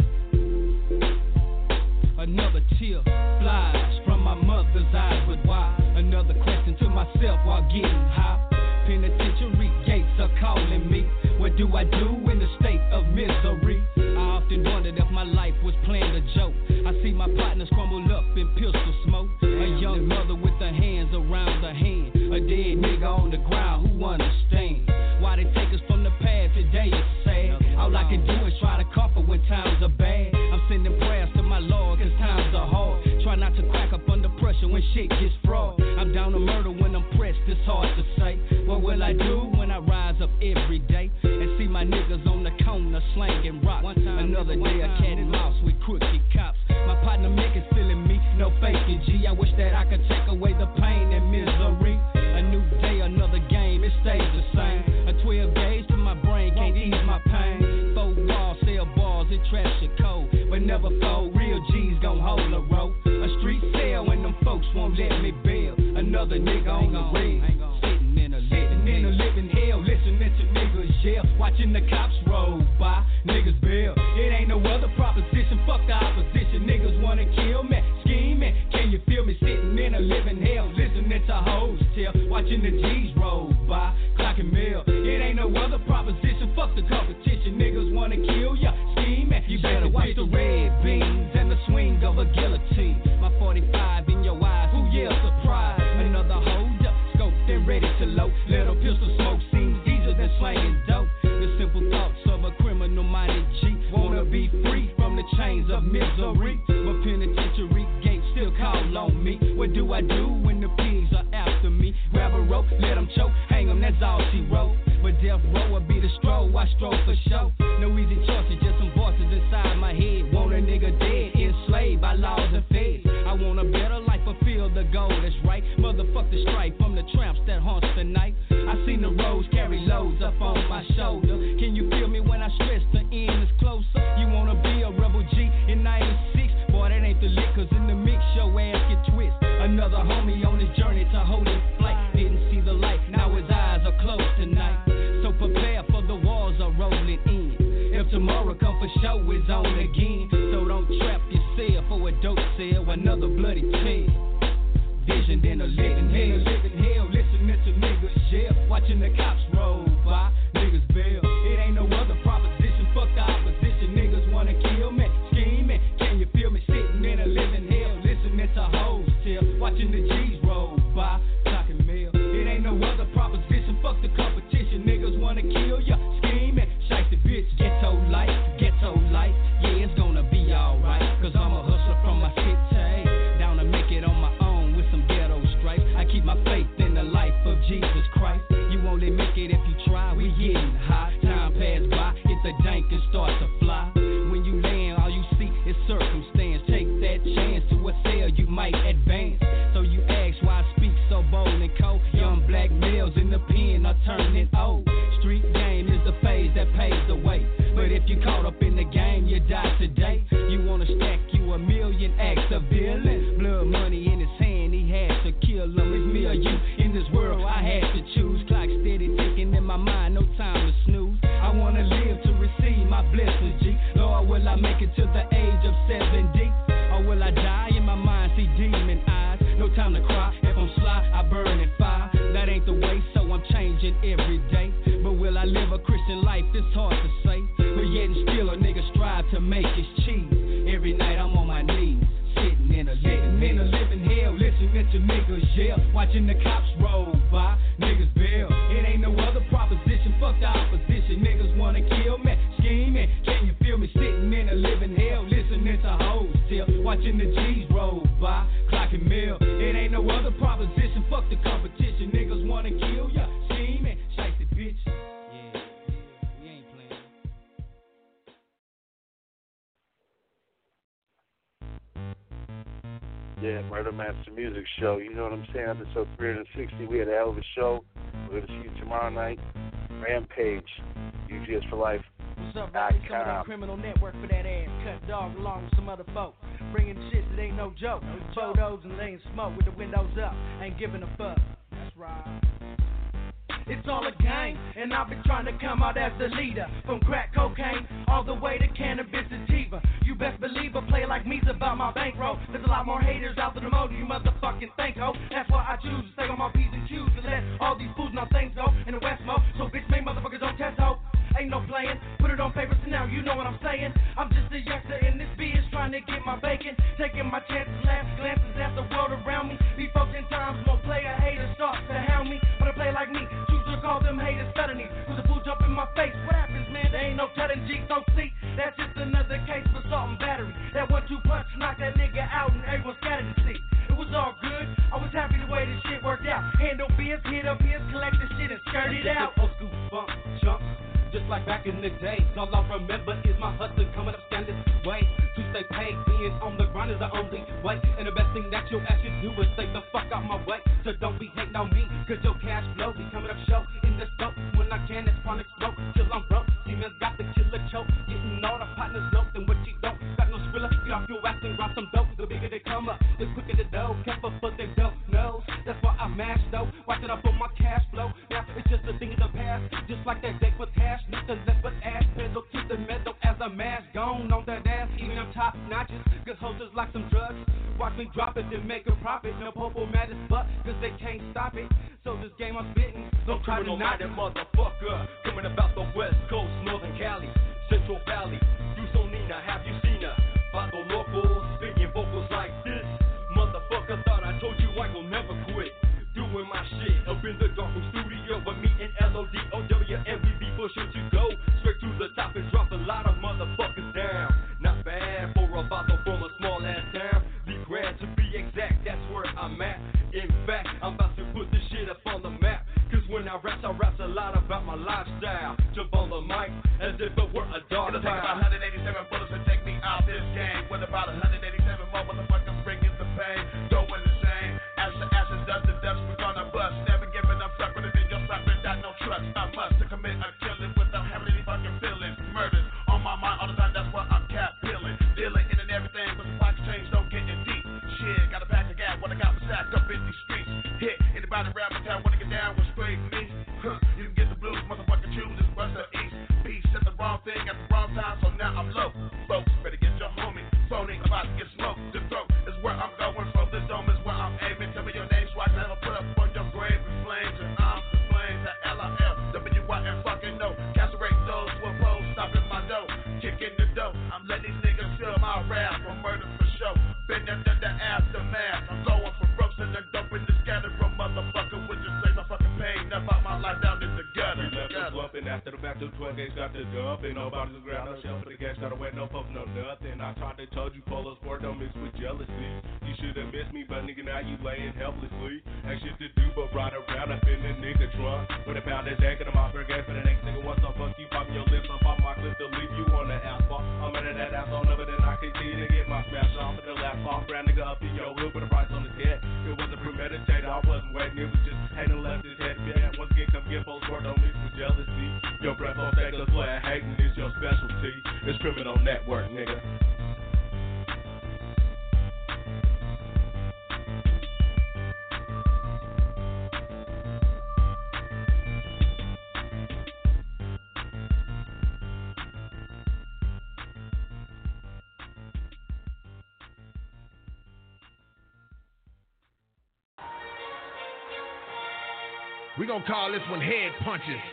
Another tear flies from my mother's eyes, but why? Another question to myself while getting high. Penitentiary gates are calling me. What do I do in the state of misery? I often wondered if my life was playing a joke. I see my partners crumble up in pistol smoke. A young mother with her hands around her hand. A dead nigga on the ground, who understands? Why they take us from the past, today is sad. All I can do is try to comfort when times are bad. I'm sending prayers to my Lord cause times are hard. Try not to crack up under pressure when shit gets fraud. I'm down to murder when I'm pressed, it's hard to say. What will I do when I rise up every day and see my niggas on the corner slanging rock? Another day of cat and mouse with crooked cops. My partner Mick is feeling me, no faking G. I wish that I could take away the pain and misery. A new day, another game, it stays the same. A 12 gauge to my brain, can't ease my pain. 4 walls, sell balls, it traps your cold. But never fold, real G's gon' hold a rope. A street sale when them folks won't let me bail. Another nigga on the rail. Sitting in a living hell, listening to niggas yell. Watching the cops roll by, niggas bail. It ain't no other proposition, fuck the opposition. Niggas wanna kill me, scheming. Can you feel me? Sitting in a living hell, listening to hoes tell. Watching the G's roll by, clocking mail. It ain't no other proposition, fuck the competition. Niggas wanna kill ya, scheming. You better watch the red beams and the swing of a guillotine. My 45 in your eyes, who yells surprise? Another hold up, scoped and ready to load. Little pistol smoke seems easier than slanging dope. The simple thoughts of a criminal-minded G. Wanna be free from the chains of misery, but penitentiary gates still call on me. What do I do when the pigs are after me? Grab a rope, let them choke, hang them, that's all she wrote. But death row will be the stroll, I stroll for show. No easy choices, just some voices inside my head. Want a nigga dead, enslaved by laws and feds. I want a better life, fulfill the goal that's right. Motherfuck the strife from the tramps that haunts the night. I seen the roads carry loads up on my shoulder. Can you feel me when I stress the end is closer? You wanna be a rebel G in 96? Boy, that ain't the lick, cause in the mix your ass get twist. Another homie on his journey to holding flight. Didn't see the light, now his eyes are closed tonight. So prepare for the walls are rolling in. If tomorrow come for show, it's on again. So don't trap yourself. cell for a dope sale, another bloody tale. Vision in a living hell, listening to niggas yell, watching the cops roll by, niggas bail. It ain't no other proposition, fuck the opposition. Niggas wanna kill me, scheming, can you feel me? Sitting in a living hell, listening to hoes tell, watching the G's roll by, talking mail. It ain't no other proposition, fuck the competition. Niggas wanna kill ya, scheming, shite the bitch, ghetto life, yeah, it's gonna be alright. Cause I'm a hustler from my city, down to make it on my own with some ghetto stripes. I keep my faith in the life of Jesus Christ. You only make it if you try, we getting high. Time pass by, hit the dank and start to fly. When you land, all you see is circumstance. Take that chance to a sale, you might advance. So you ask why I speak so bold and cold. Young black males in the pen are turning old. Street game is the phase that paves the way. But if you caught up in the game, you die today. You wanna stack you a million acts of villain. Blood money in his hand, he had to kill him. It's me or you in this world, I had to choose. Clock steady ticking in my mind, no time to snooze. I wanna live to receive my blessings, G. Lord, will I make it to the age of 70? Or will I die in my mind, see demon eyes? No time to cry, if I'm sly, I burn in fire. That ain't the way, so I'm changing every day. But will I live a Christian life? It's hard to say. But yet and still a nigga strive to make his cheese. Every night I'm on my knees, sitting in a living hell, listening to niggas yell, watching the cops roll by, niggas bail. It ain't no other proposition, fuck the opposition. Niggas wanna kill me, scheming, can you feel me? Sitting in a living hell, listening to hoes tell, watching the G's roll by, clocking mill. It ain't no other proposition, fuck the competition. Niggas wanna kill ya, scheming, shite the bitch. Yeah, Murder Master Music Show. You know what I'm saying? Episode 360. We had a hell of a show. We're going to see you tomorrow night. Rampage. UGS for Life. What's up, man? Coming on Criminal Network for that ass cut dog along with some other folk. Bringing shit that ain't no joke. Photos and laying smoke with the windows up. Ain't giving a fuck. That's right. It's all a game, and I've been trying to come out as the leader. From crack cocaine all the way to cannabis sativa. You best believe a play like me's about my bankroll. There's a lot more haters out there than you motherfucking think, ho. That's why I choose to stay on my P's and Q's to let all these fools know things go in the West Mo. So bitch made motherfuckers don't test, ho. Ain't no playing, put it on paper, so now you know what I'm saying. I'm just a youngster in this biz trying to get my bacon. Taking my chances, last glances at the world around me. These folks in times won't play a hater, start to hound me. But a play like me, choose to call them haters suddenly. Cause the fool jump in my face, what happens, man? There ain't no telling G, don't see. That's just another case for assault and battery. That 1-2 punch knocked that nigga out and everyone scattered to see. It was all good, I was happy the way this shit worked out. Handle biz, hit up his, collect the shit and skirt it out. Old school bump, jump. Just like back in the day, all I remember is my hustle coming up standing way. To stay paid, being on the grind is the only way. And the best thing that your ass should do is stay the fuck out my way. So don't be hating on me, cause your cash flow be coming up show in the scope. When I can, it's chronic smoke, till I'm broke. Demons got the killer choke, getting all the partners low. Then what you don't, got no thriller, get off your ass and grab some dope. The bigger they come up, the quicker the dough. Careful for they don't know, that's why I mash though. Watch it up on my cash flow, now it's just a thing of the past. Just like that deck with cash. Nothing less but ass, pedal to the metal as a mask. Gone on that ass, even them top notches. Good hoes just like some drugs. Watch me drop it, then make a profit. No popo matters, but cause they can't stop it. So this game I'm spitting, don't try to knock it. Motherfucker, coming about the West Coast, Northern Cali, Central Valley. You so Nina, have you seen her? Pato Loco, speaking vocals like this. Motherfucker, thought I told you I will never quit. Doing my shit up in the dark room studio with me and LODOWMBB pushing to go straight to the top and drop a lot of motherfuckers down. Not bad for a bottle from a small ass town. Be grand to be exact, that's where I'm at. In fact, I'm about to put this shit up on the map. Cause when I rap a lot about my lifestyle. Jump on the mic as if it were a dog. It'll take about 187 bullets to take me out this game. What about 187 more motherfuckers bringing the pain? Doing the same. Ashes to ashes, dust to dust, we're gonna bust. Never giving up, suck with it in your sock without no trust. I must to commit a killing without having any fucking feelings. Murders on my mind all the time, that's why I'm cap peeling. Dealing in and everything, but the pockets change, don't get in deep. Shit, got a pack of gas, what I got was sacked up in these streets. Hit anybody around my town, wanna get down with straight me. You can get the blues, motherfucker, choose this west or east. Peace, said the wrong thing at the wrong time, so now I'm low. Folks, better get your homie phony about to get back to 12 gauge, got the dump. Ain't nobody to grab no shell for the gas, gotta wet no puff, no nothing. I tried to told you, polo sport don't mix with jealousy. You should've missed me, but nigga, now you laying helplessly. Ain't shit to do but ride around up in the nigga trunk. With a pound of deck and a mop for gas for the next nigga. What's up, fuck you, popping your lips, I'm popping my clip to leave you on the asphalt. I'm out of that asshole number, then I continue to get my smash off at the last off. Brown nigga up in your hood with a price on his head. It wasn't premeditated, I wasn't waiting, it was just hanging left his head. Yeah, once again, come get folks sport, don't mix with jealousy. Your breath on take us play hating is your specialty. It's Criminal Network, nigga. We gonna call this one Head Punches.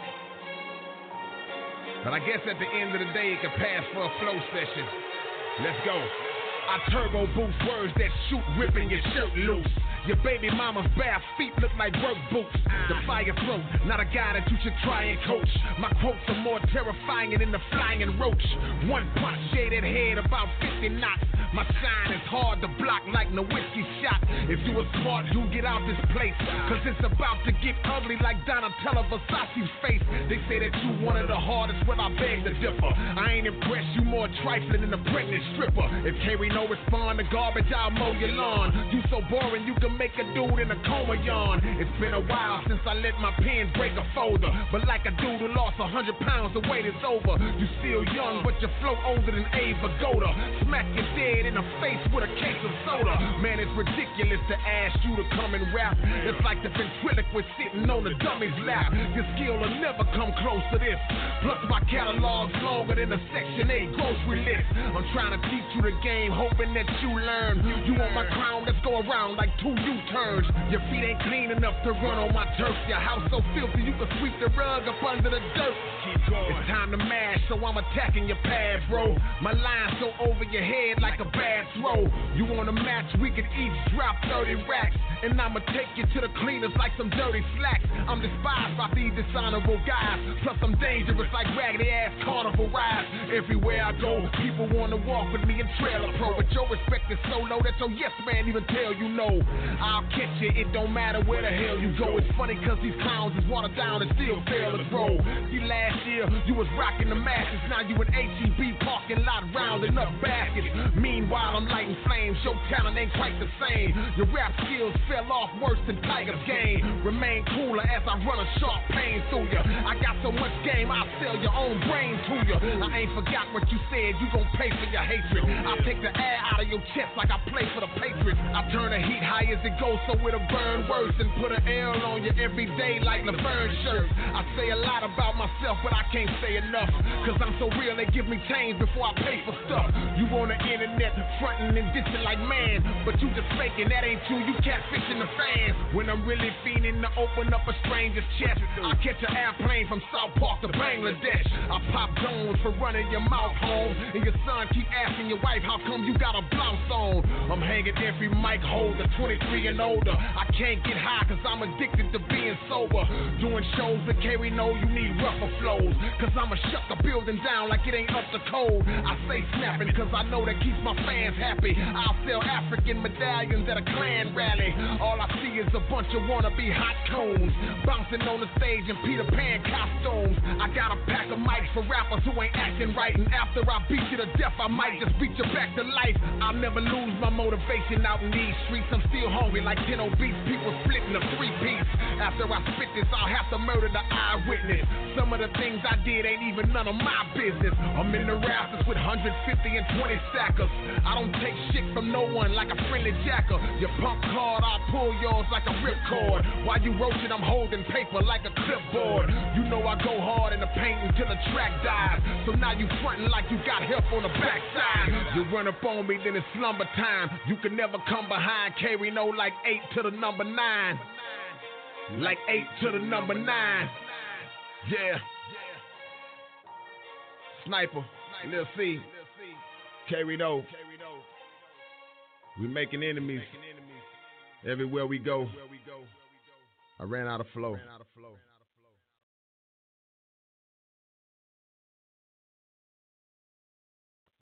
But I guess at the end of the day, it can pass for a flow session. Let's go. I turbo boost words that shoot, ripping your shirt loose. Your baby mama's bare feet look like work boots. The fire throat, not a guy that you should try and coach. My quotes are more terrifying than the flying roach. One punch, shaded head, about 50 knots. My shine is hard to block like Nowitzki shot. If you were smart, you get out this place. Cause it's about to get ugly like Donatella Versace's face. They say that you one of the hardest, well I beg to differ. I ain't impressed, you more trifling than a pregnant stripper. If Kerry no respond to garbage, I'll mow your lawn. You so boring, you can make a dude in a coma yawn. It's been a while since I let my pen break a folder. But like a dude who lost 100 pounds, the wait is over. You still young, but your flow older than Ava Goda. Smack your dead in the face with a case of soda. Man, it's ridiculous to ask you to come and rap. It's like the ventriloquist sitting on the dummy's lap. Your skill will never come close to this. Plus my catalog's longer than a Section 8 grocery list. I'm trying to teach you the game, hoping that you learn. You want my crown, let's go around like 2 U-turns. Your feet ain't clean enough to run on my turf. Your house so filthy you can sweep the rug up under the dirt. It's time to mash, so I'm attacking your pad, bro. My line's so over your head like a bad throw. You want a match, we can each drop 30 racks. And I'ma take you to the cleaners like some dirty slacks. I'm despised by these dishonorable guys. Plus I'm dangerous like raggedy ass carnival rides. Everywhere I go, people wanna walk with me in Trailer Pro. But your respect is so low that your yes man even tell you no. I'll catch you, it don't matter where the hell you go. It's funny cause these clowns is watered down and still fail to grow. See last year, you was rocking the masses. Now you in H-E-B parking lot rounding up baskets. Meanwhile, I'm lighting flames. Your talent ain't quite the same. Your rap skills fell off worse than Tiger's game. Remain cooler as I run a sharp pain through you. I got so much game, I'll sell your own brain to you. I ain't forgot what you said, you gon' pay for your hatred. I'll take the air out of your chest like I play for the Patriots. I turn the heat high as it goes so it'll burn worse and put an L on you every day like Laverne shirts. I say a lot about myself, but I can't say enough. Cause I'm so real, they give me change before I pay for stuff. You on the internet, frontin' and dissing like man, but you just faking, that ain't you, you catfishing the fans. When I'm really fiending to open up a stranger's chest, I catch an airplane from South Park to Bangladesh. I pop zones for running your mouth home, and your son keep asking your wife, how come you got a blouse on? I'm hanging every mic holder, 23 and older. I can't get high cause I'm addicted to being sober. Doing shows that carry no, you need rougher flows. Cause I'ma shut the building down like it ain't up to code. I say snapping cause I know that keeps my fans happy. I'll sell African medallions at a Klan rally. All I see is a bunch of wannabe hot cones bouncing on the stage in Peter Pan costumes. I got a pack of mics for rappers who ain't acting right, and after I beat you to death, I might just beat you back to life. I'll never lose my motivation out in these streets. I'm still hungry like 10 obese people splitting a 3-piece. After I spit this, I'll have to murder the eyewitness. Some of the things I did ain't even none of my business. I'm in the rafters with 150 and 20 stackers. I don't take shit from no one like a friendly jacker. Your punk card, I'll pull yours like a ripcord. While you roasting, I'm holding paper like a clipboard. You know I go hard in the paint until the track dies. So now you frontin' like you got help on the backside. You run up on me, then it's slumber time. You can never come behind, carry no like 8 to the number 9. Like 8 to the number 9. Yeah. Sniper, Lil C, carry no. We making enemies everywhere we go. I ran out of flow.